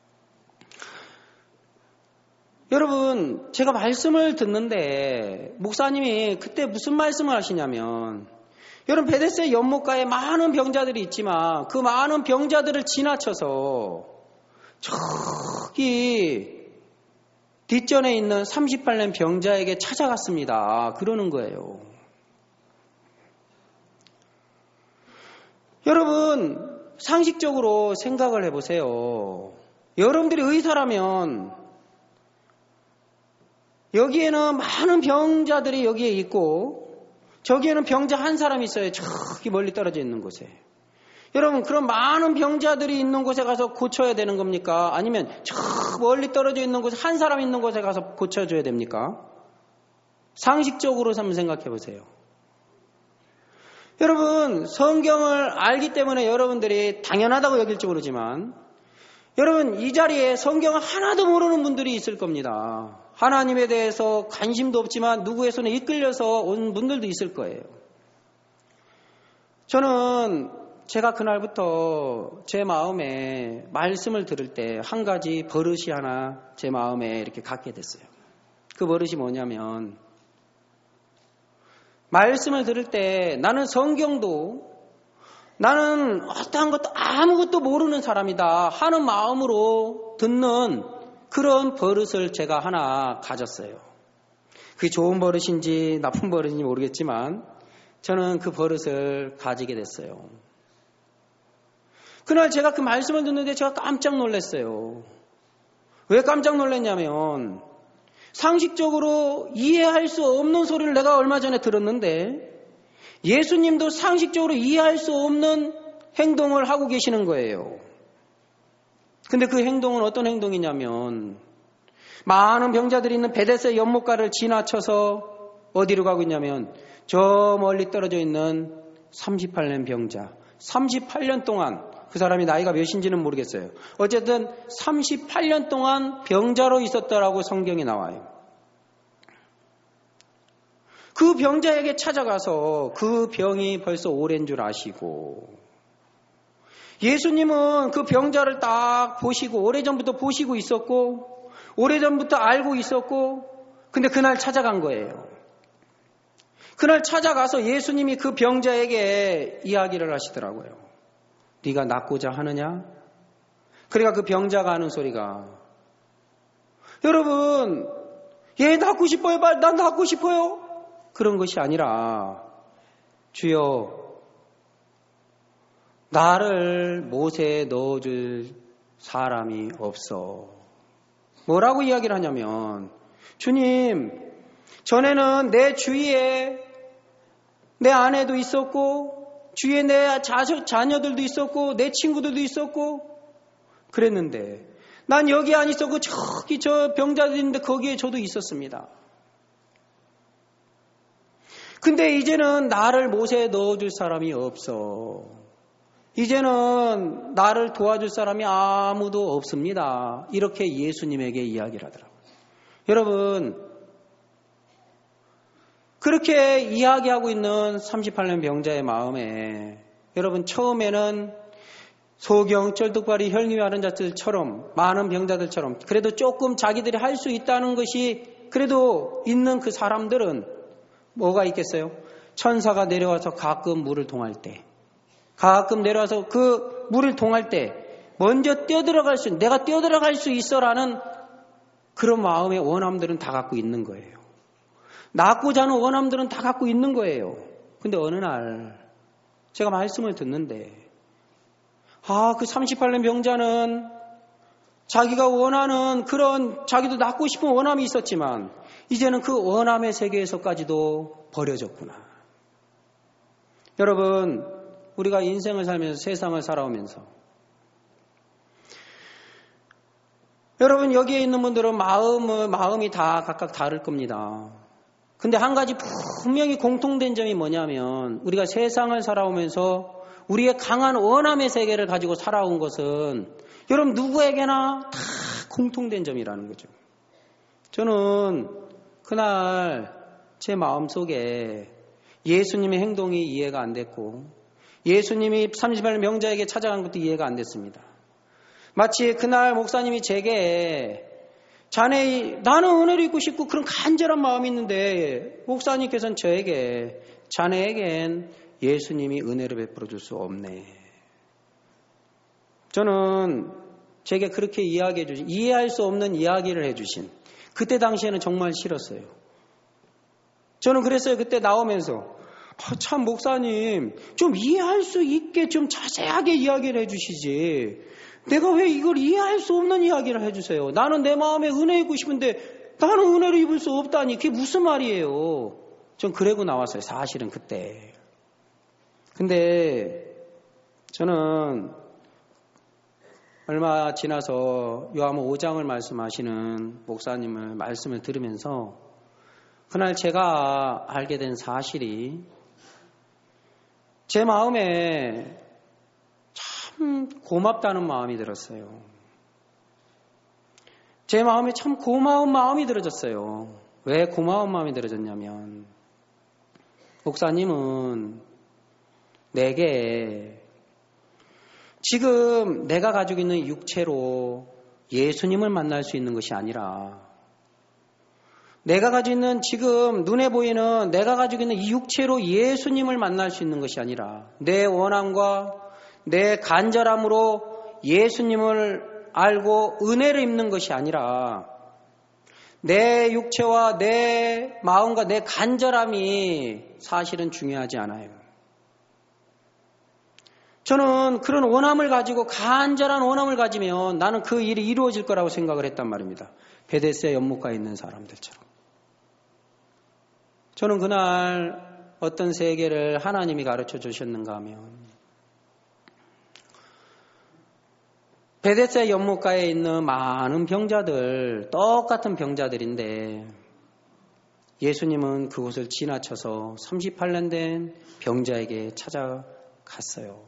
여러분, 제가 말씀을 듣는데 목사님이 그때 무슨 말씀을 하시냐면, 여러분, 베데스다 연못가에 많은 병자들이 있지만 그 많은 병자들을 지나쳐서 저기 뒷전에 있는 삼십팔 년 병자에게 찾아갔습니다. 그러는 거예요. 여러분, 상식적으로 생각을 해보세요. 여러분들이 의사라면 여기에는 많은 병자들이 여기에 있고 저기에는 병자 한 사람이 있어요. 저기 멀리 떨어져 있는 곳에. 여러분, 그런 많은 병자들이 있는 곳에 가서 고쳐야 되는 겁니까? 아니면 저 멀리 떨어져 있는 곳에 한 사람 있는 곳에 가서 고쳐줘야 됩니까? 상식적으로 한번 생각해 보세요. 여러분, 성경을 알기 때문에 여러분들이 당연하다고 여길지 모르지만, 여러분, 이 자리에 성경을 하나도 모르는 분들이 있을 겁니다. 하나님에 대해서 관심도 없지만 누구의 손에 이끌려서 온 분들도 있을 거예요. 저는 제가 그날부터 제 마음에 말씀을 들을 때 한 가지 버릇이 하나 제 마음에 이렇게 갖게 됐어요. 그 버릇이 뭐냐면, 말씀을 들을 때 나는 성경도, 나는 어떠한 것도 아무것도 모르는 사람이다 하는 마음으로 듣는 그런 버릇을 제가 하나 가졌어요. 그게 좋은 버릇인지 나쁜 버릇인지 모르겠지만 저는 그 버릇을 가지게 됐어요. 그날 제가 그 말씀을 듣는데 제가 깜짝 놀랐어요. 왜 깜짝 놀랐냐면, 상식적으로 이해할 수 없는 소리를 내가 얼마 전에 들었는데 예수님도 상식적으로 이해할 수 없는 행동을 하고 계시는 거예요. 근데 그 행동은 어떤 행동이냐면, 많은 병자들이 있는 베데스다 연못가를 지나쳐서 어디로 가고 있냐면 저 멀리 떨어져 있는 삼십팔 년 병자, 삼십팔 년 동안, 그 사람이 나이가 몇인지는 모르겠어요. 어쨌든 삼십팔 년 동안 병자로 있었다라고 성경에 나와요. 그 병자에게 찾아가서 그 병이 벌써 오랜 줄 아시고, 예수님은 그 병자를 딱 보시고 오래전부터 보시고 있었고 오래전부터 알고 있었고, 근데 그날 찾아간 거예요. 그날 찾아가서 예수님이 그 병자에게 이야기를 하시더라고요. 네가 낫고자 하느냐? 그러니까 그 병자가 하는 소리가, 여러분, 얘 낫고 싶어요? 난 낫고 싶어요? 그런 것이 아니라, 주여, 나를 못에 넣어줄 사람이 없어. 뭐라고 이야기를 하냐면, 주님, 전에는 내 주위에 내 아내도 있었고 주위에 내 자녀, 자녀들도 있었고 내 친구들도 있었고 그랬는데, 난 여기 안 있었고 저기 저 병자들 있는데 거기에 저도 있었습니다. 근데 이제는 나를 못에 넣어줄 사람이 없어. 이제는 나를 도와줄 사람이 아무도 없습니다. 이렇게 예수님에게 이야기를 하더라고요. 여러분, 그렇게 이야기하고 있는 삼십팔 년 병자의 마음에, 여러분, 처음에는 소경, 쩔뚝발이, 혈기 마른 자들처럼, 많은 병자들처럼 그래도 조금 자기들이 할 수 있다는 것이 그래도 있는 그 사람들은 뭐가 있겠어요? 천사가 내려와서 가끔 물을 동할 때, 가끔 내려와서 그 물을 통할 때 먼저 뛰어들어갈 수, 내가 뛰어들어갈 수 있어라는 그런 마음의 원함들은 다 갖고 있는 거예요. 낳고자 하는 원함들은 다 갖고 있는 거예요. 근데 어느 날 제가 말씀을 듣는데 아, 그 삼십팔 년 병자는 자기가 원하는 그런 자기도 낳고 싶은 원함이 있었지만 이제는 그 원함의 세계에서까지도 버려졌구나. 여러분, 우리가 인생을 살면서 세상을 살아오면서 여러분 여기에 있는 분들은 마음은, 마음이 다 각각 다를 겁니다. 근데 한 가지 분명히 공통된 점이 뭐냐면 우리가 세상을 살아오면서 우리의 강한 원함의 세계를 가지고 살아온 것은 여러분 누구에게나 다 공통된 점이라는 거죠. 저는 그날 제 마음속에 예수님의 행동이 이해가 안 됐고 예수님이 삼십팔 년 명자에게 찾아간 것도 이해가 안 됐습니다. 마치 그날 목사님이 제게 자네 나는 은혜를 입고 싶고 그런 간절한 마음이 있는데 목사님께서는 저에게 자네에겐 예수님이 은혜를 베풀어 줄 수 없네. 저는 제게 그렇게 이야기해 주신 이해할 수 없는 이야기를 해주신 그때 당시에는 정말 싫었어요. 저는 그랬어요. 그때 나오면서 아, 참 목사님 좀 이해할 수 있게 좀 자세하게 이야기를 해주시지 내가 왜 이걸 이해할 수 없는 이야기를 해주세요. 나는 내 마음에 은혜 입고 싶은데 나는 은혜를 입을 수 없다니 그게 무슨 말이에요. 전 그러고 나왔어요. 사실은 그때. 근데 저는 얼마 지나서 요한복음 오 장을 말씀하시는 목사님을 말씀을 들으면서 그날 제가 알게 된 사실이 제 마음에 참 고맙다는 마음이 들었어요. 제 마음에 참 고마운 마음이 들어졌어요. 왜 고마운 마음이 들어졌냐면 목사님은 내게 지금 내가 가지고 있는 육체로 예수님을 만날 수 있는 것이 아니라 내가 가지고 있는 지금 눈에 보이는 내가 가지고 있는 이 육체로 예수님을 만날 수 있는 것이 아니라 내 원함과 내 간절함으로 예수님을 알고 은혜를 입는 것이 아니라 내 육체와 내 마음과 내 간절함이 사실은 중요하지 않아요. 저는 그런 원함을 가지고 간절한 원함을 가지면 나는 그 일이 이루어질 거라고 생각을 했단 말입니다. 베데스다 연못가에 있는 사람들처럼. 저는 그날 어떤 세계를 하나님이 가르쳐 주셨는가 하면 베데스다 연못가에 있는 많은 병자들, 똑같은 병자들인데 예수님은 그곳을 지나쳐서 삼십팔 년 된 병자에게 찾아갔어요.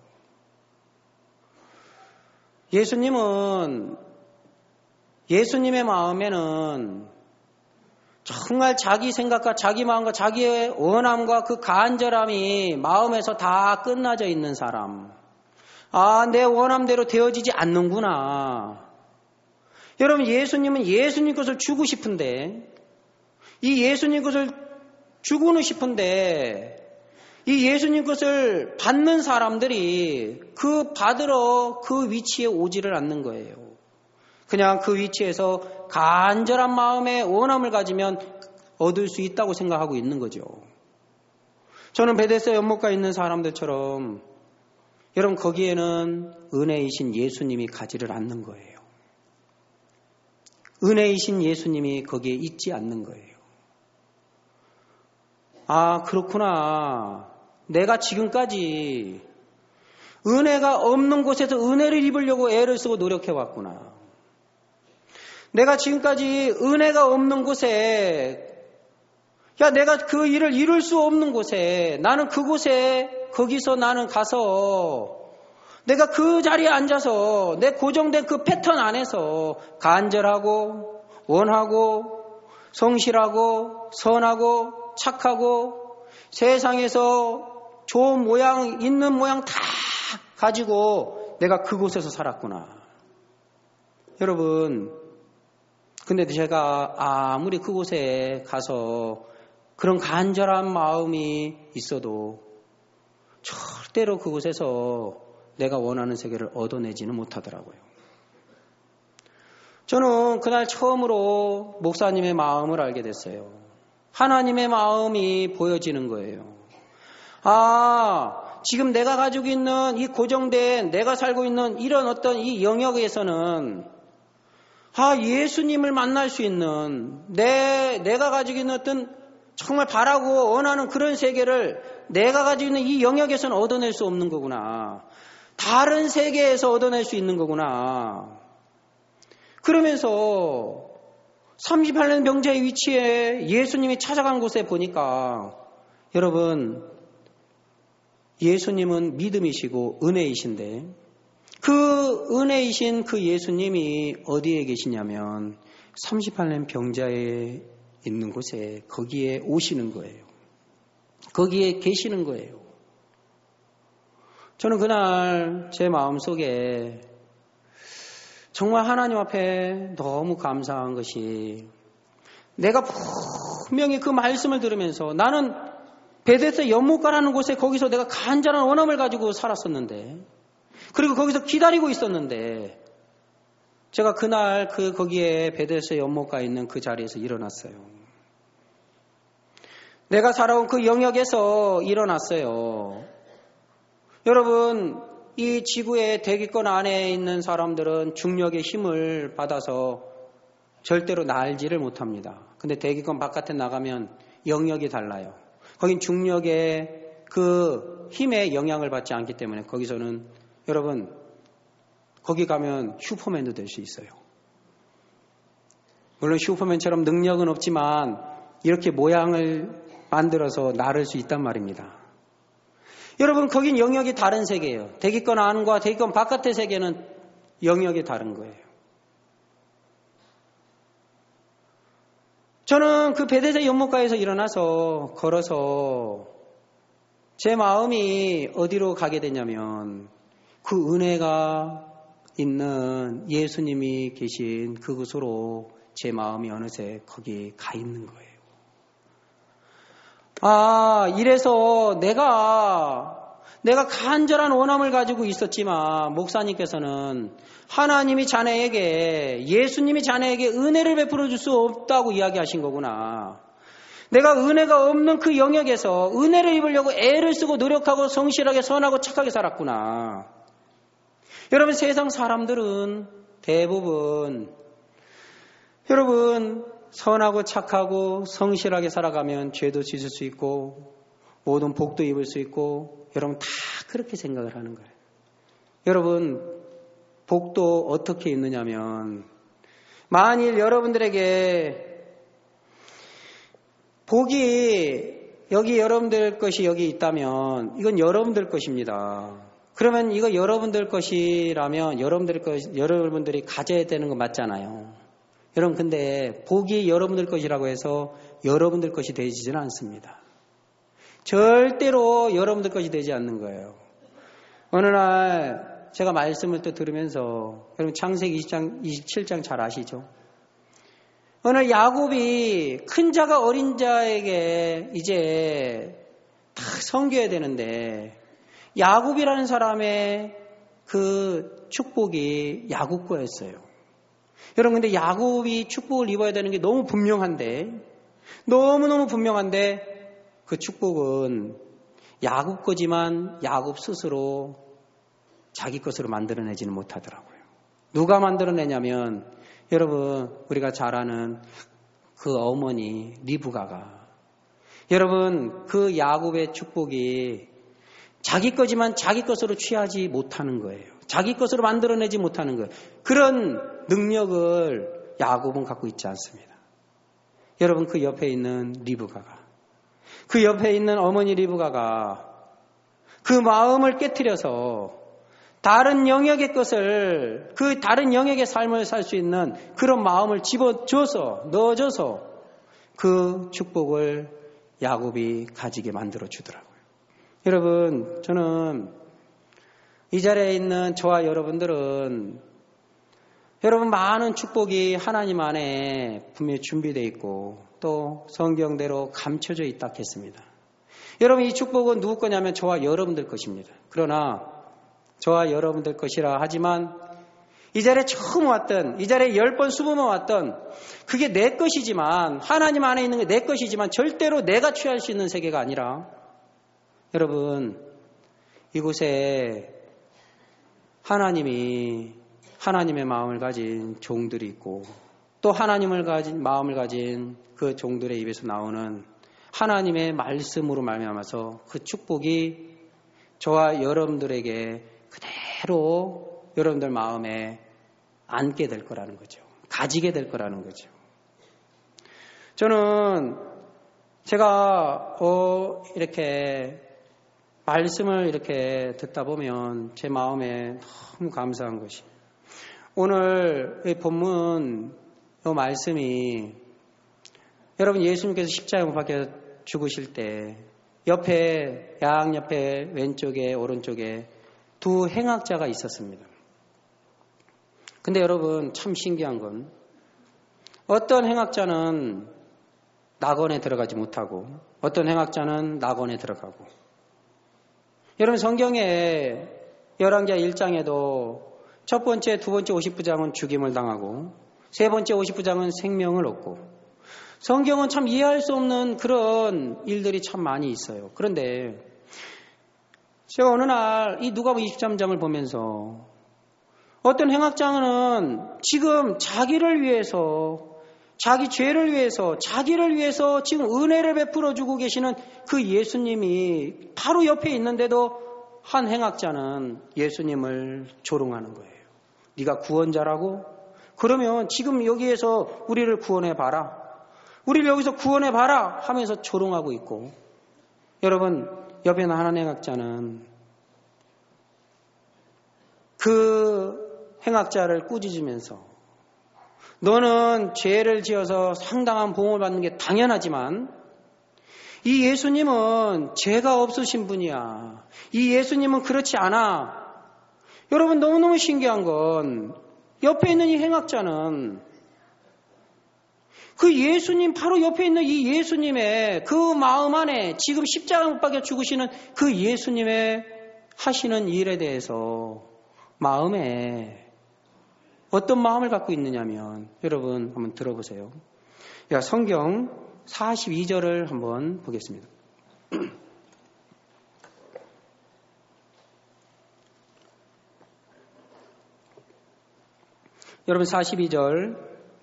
예수님은 예수님의 마음에는 정말 자기 생각과 자기 마음과 자기의 원함과 그 간절함이 마음에서 다 끝나져 있는 사람. 아, 내 원함대로 되어지지 않는구나. 여러분, 예수님은 예수님 것을 주고 싶은데, 이 예수님 것을 주고는 싶은데, 이 예수님 것을 받는 사람들이 그 받으러 그 위치에 오지를 않는 거예요. 그냥 그 위치에서 간절한 마음의 원함을 가지면 얻을 수 있다고 생각하고 있는 거죠. 저는 베데스다 연못가에 있는 사람들처럼 여러분 거기에는 은혜이신 예수님이 가지를 않는 거예요. 은혜이신 예수님이 거기에 있지 않는 거예요. 아, 그렇구나. 내가 지금까지 은혜가 없는 곳에서 은혜를 입으려고 애를 쓰고 노력해왔구나. 내가 지금까지 은혜가 없는 곳에, 야, 내가 그 일을 이룰 수 없는 곳에, 나는 그곳에, 거기서 나는 가서, 내가 그 자리에 앉아서, 내 고정된 그 패턴 안에서 간절하고, 원하고, 성실하고, 선하고, 착하고, 세상에서 좋은 모양, 있는 모양 다 가지고 내가 그곳에서 살았구나. 여러분, 근데 제가 아무리 그곳에 가서 그런 간절한 마음이 있어도 때로 그곳에서 내가 원하는 세계를 얻어내지는 못하더라고요. 저는 그날 처음으로 목사님의 마음을 알게 됐어요. 하나님의 마음이 보여지는 거예요. 아, 지금 내가 가지고 있는 이 고정된 내가 살고 있는 이런 어떤 이 영역에서는 아, 예수님을 만날 수 있는 내, 내가 가지고 있는 어떤 정말 바라고 원하는 그런 세계를 내가 가지고 있는 이 영역에서는 얻어낼 수 없는 거구나. 다른 세계에서 얻어낼 수 있는 거구나. 그러면서 삼십팔 년 병자의 위치에 예수님이 찾아간 곳에 보니까 여러분, 예수님은 믿음이시고 은혜이신데 그 은혜이신 그 예수님이 어디에 계시냐면 삼십팔 년 병자에 있는 곳에 거기에 오시는 거예요. 거기에 계시는 거예요. 저는 그날 제 마음속에 정말 하나님 앞에 너무 감사한 것이 내가 분명히 그 말씀을 들으면서 나는 베데스다 연못가라는 곳에 거기서 내가 간절한 원함을 가지고 살았었는데 그리고 거기서 기다리고 있었는데 제가 그날 그 거기에 베데스다 연못가에 있는 그 자리에서 일어났어요. 내가 살아온 그 영역에서 일어났어요. 여러분, 이 지구의 대기권 안에 있는 사람들은 중력의 힘을 받아서 절대로 날지를 못합니다. 근데 대기권 바깥에 나가면 영역이 달라요. 거긴 중력의 그 힘에 영향을 받지 않기 때문에 거기서는 여러분, 거기 가면 슈퍼맨도 될 수 있어요. 물론 슈퍼맨처럼 능력은 없지만 이렇게 모양을 만들어서 나를 수 있단 말입니다. 여러분, 거긴 영역이 다른 세계예요. 대기권 안과 대기권 바깥의 세계는 영역이 다른 거예요. 저는 그 베데스다 연못가에서 일어나서 걸어서 제 마음이 어디로 가게 되냐면 그 은혜가 있는 예수님이 계신 그곳으로 제 마음이 어느새 거기 가 있는 거예요. 아, 이래서 내가 내가 간절한 원함을 가지고 있었지만 목사님께서는 하나님이 자네에게 예수님이 자네에게 은혜를 베풀어 줄 수 없다고 이야기하신 거구나. 내가 은혜가 없는 그 영역에서 은혜를 입으려고 애를 쓰고 노력하고 성실하게 선하고 착하게 살았구나. 여러분, 세상 사람들은 대부분 여러분 선하고 착하고 성실하게 살아가면 죄도 씻을 수 있고 모든 복도 입을 수 있고 여러분 다 그렇게 생각을 하는 거예요. 여러분, 복도 어떻게 있느냐면 만일 여러분들에게 복이 여기 여러분들 것이 여기 있다면 이건 여러분들 것입니다. 그러면 이거 여러분들 것이라면 여러분들 것, 여러분들이 가져야 되는 거 맞잖아요. 여러분, 근데 복이 여러분들 것이라고 해서 여러분들 것이 되지는 않습니다. 절대로 여러분들 것이 되지 않는 거예요. 어느 날 제가 말씀을 또 들으면서 여러분 창세기 이십 장, 이십칠 장 잘 아시죠? 어느 야곱이 큰 자가 어린 자에게 이제 다 섬겨야 되는데 야곱이라는 사람의 그 축복이 야곱 거였어요. 여러분, 근데 야곱이 축복을 입어야 되는 게 너무 분명한데 너무너무 분명한데 그 축복은 야곱 거지만 야곱 스스로 자기 것으로 만들어내지는 못하더라고요. 누가 만들어내냐면 여러분, 우리가 잘 아는 그 어머니 리브가가 여러분, 그 야곱의 축복이 자기 거지만 자기 것으로 취하지 못하는 거예요. 자기 것으로 만들어내지 못하는 거예요. 그런 능력을 야곱은 갖고 있지 않습니다. 여러분, 그 옆에 있는 리브가가 그 옆에 있는 어머니 리브가가 그 마음을 깨트려서 다른 영역의 것을 그 다른 영역의 삶을 살 수 있는 그런 마음을 집어줘서 넣어줘서 그 축복을 야곱이 가지게 만들어 주더라고요. 여러분, 저는 이 자리에 있는 저와 여러분들은 여러분 많은 축복이 하나님 안에 분명히 준비되어 있고 또 성경대로 감춰져 있다 했습니다. 여러분 이 축복은 누구 거냐면 저와 여러분들 것입니다. 그러나 저와 여러분들 것이라 하지만 이 자리에 처음 왔던, 이 자리에 열 번, 스무 번 왔던 그게 내 것이지만, 하나님 안에 있는 게 내 것이지만 절대로 내가 취할 수 있는 세계가 아니라, 여러분 이곳에 하나님이 하나님의 마음을 가진 종들이 있고 또 하나님을 가진 마음을 가진 그 종들의 입에서 나오는 하나님의 말씀으로 말미암아서 그 축복이 저와 여러분들에게 그대로 여러분들 마음에 안게 될 거라는 거죠. 가지게 될 거라는 거죠. 저는 제가 어 이렇게 말씀을 이렇게 듣다 보면 제 마음에 너무 감사한 것이, 오늘 이 본문 이 말씀이 여러분 예수님께서 십자가에 못 박혀 죽으실 때 옆에 양옆에 왼쪽에 오른쪽에 두 행악자가 있었습니다. 근데 여러분 참 신기한 건 어떤 행악자는 낙원에 들어가지 못하고 어떤 행악자는 낙원에 들어가고, 여러분 성경에 열왕기하 일 장에도 첫 번째, 두 번째 오십 부장은 죽임을 당하고 세 번째 오십 부장은 생명을 얻고, 성경은 참 이해할 수 없는 그런 일들이 참 많이 있어요. 그런데 제가 어느 날 이 누가복음 이십삼 장을 보면서 어떤 행악자는 지금 자기를 위해서, 자기 죄를 위해서, 자기를 위해서 지금 은혜를 베풀어 주고 계시는 그 예수님이 바로 옆에 있는데도 한 행악자는 예수님을 조롱하는 거예요. 네가 구원자라고? 그러면 지금 여기에서 우리를 구원해 봐라. 우리를 여기서 구원해 봐라 하면서 조롱하고 있고, 여러분 옆에 있는 한 행악자는 그 행악자를 꾸짖으면서 너는 죄를 지어서 상당한 보응을 받는 게 당연하지만 이 예수님은 죄가 없으신 분이야. 이 예수님은 그렇지 않아. 여러분 너무너무 신기한 건 옆에 있는 이 행악자는 그 예수님, 바로 옆에 있는 이 예수님의 그 마음 안에 지금 십자가 못 박혀 죽으시는 그 예수님의 하시는 일에 대해서 마음에 어떤 마음을 갖고 있느냐면, 여러분 한번 들어보세요. 야, 성경 사십이 절을 한번 보겠습니다. 여러분 사십이 절,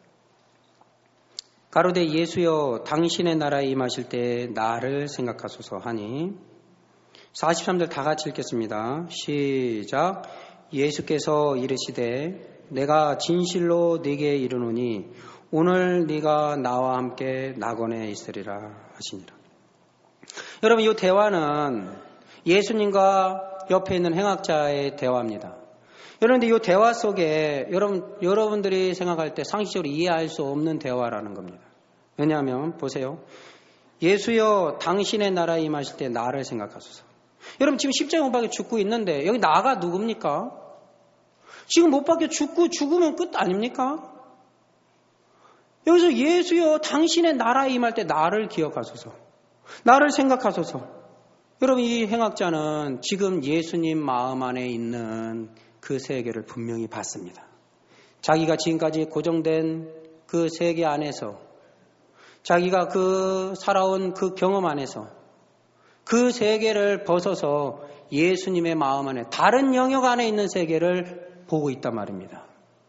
가로되 예수여 당신의 나라에 임하실 때 나를 생각하소서 하니, 사십삼 절 다 같이 읽겠습니다. 시작. 예수께서 이르시되 내가 진실로 네게 이르노니 오늘 네가 나와 함께 낙원에 있으리라 하시니라. 여러분 이 대화는 예수님과 옆에 있는 행악자의 대화입니다. 여러분 이 대화 속에 여러분, 여러분들이 생각할 때 상식적으로 이해할 수 없는 대화라는 겁니다. 왜냐하면 보세요. 예수여 당신의 나라에 임하실 때 나를 생각하소서. 여러분 지금 십자가 못 박혀 죽고 있는데 여기 나가 누굽니까? 지금 못 박혀 죽고 죽으면 끝 아닙니까? 여기서 예수여 당신의 나라에 임할 때 나를 기억하소서. 나를 생각하소서. 여러분 이 행악자는 지금 예수님 마음 안에 있는 그 세계를 분명히 봤습니다. 자기가 지금까지 고정된 그 세계 안에서, 자기가 그 살아온 그 경험 안에서 그 세계를 벗어서 예수님의 마음 안에 다른 영역 안에 있는 세계를 보고 있단 말입니다.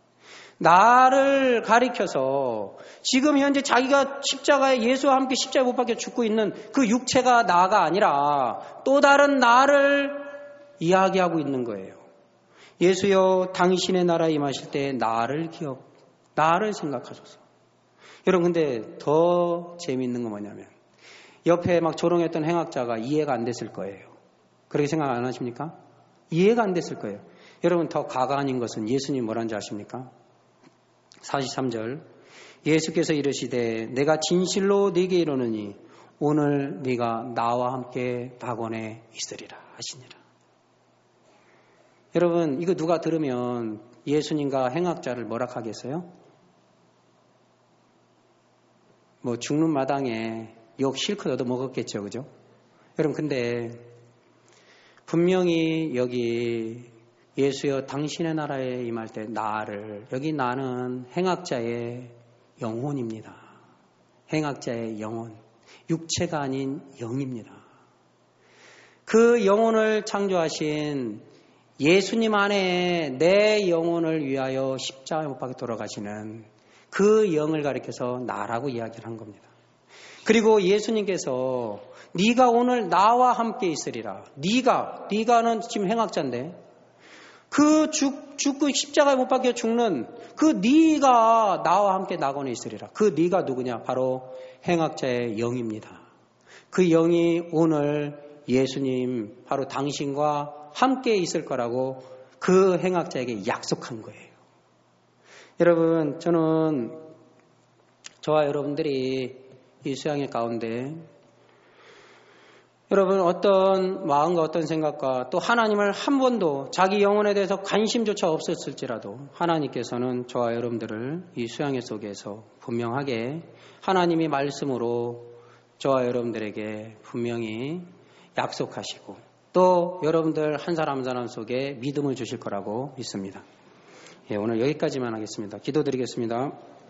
나를 가리켜서 지금 현재 자기가 십자가에 예수와 함께 십자가에 못 박혀 죽고 있는 그 육체가 나가 아니라 또 다른 나를 이야기하고 있는 거예요. 예수여 당신의 나라에 임하실 때 나를 기억, 나를 생각하소서. 여러분 근데 더 재미있는 건 뭐냐면 옆에 막 조롱했던 행악자가 이해가 안 됐을 거예요. 그렇게 생각 안 하십니까? 이해가 안 됐을 거예요. 여러분 더 가관인 것은 예수님이 뭐라는지 아십니까? 사십삼 절 예수께서 이르시되 내가 진실로 네게 이르노니 오늘 네가 나와 함께 낙원에 있으리라 하시니라. 여러분 이거 누가 들으면 예수님과 행악자를 뭐라 하겠어요? 뭐 죽는 마당에 욕 실컷 얻어먹었겠죠. 그죠? 여러분, 근데 분명히 여기 예수여 당신의 나라에 임할 때 나를, 여기 나는 행악자의 영혼입니다. 행악자의 영혼, 육체가 아닌 영입니다. 그 영혼을 창조하신 예수님 안에 내 영혼을 위하여 십자가에 못 박혀 돌아가시는 그 영을 가리켜서 나라고 이야기를 한 겁니다. 그리고 예수님께서 네가 오늘 나와 함께 있으리라. 네가, 네가는 지금 행악자인데 그 죽, 죽고 십자가에 못 박혀 죽는 그 네가 나와 함께 낙원에 있으리라. 그 네가 누구냐? 바로 행악자의 영입니다. 그 영이 오늘 예수님, 바로 당신과 함께 있을 거라고 그 행악자에게 약속한 거예요. 여러분, 저는 저와 여러분들이 이 수양회 가운데 여러분 어떤 마음과 어떤 생각과 또 하나님을 한 번도 자기 영혼에 대해서 관심조차 없었을지라도 하나님께서는 저와 여러분들을 이 수양회 속에서 분명하게 하나님이 말씀으로 저와 여러분들에게 분명히 약속하시고 또 여러분들 한 사람 한 사람 속에 믿음을 주실 거라고 믿습니다. 예, 오늘 여기까지만 하겠습니다. 기도드리겠습니다.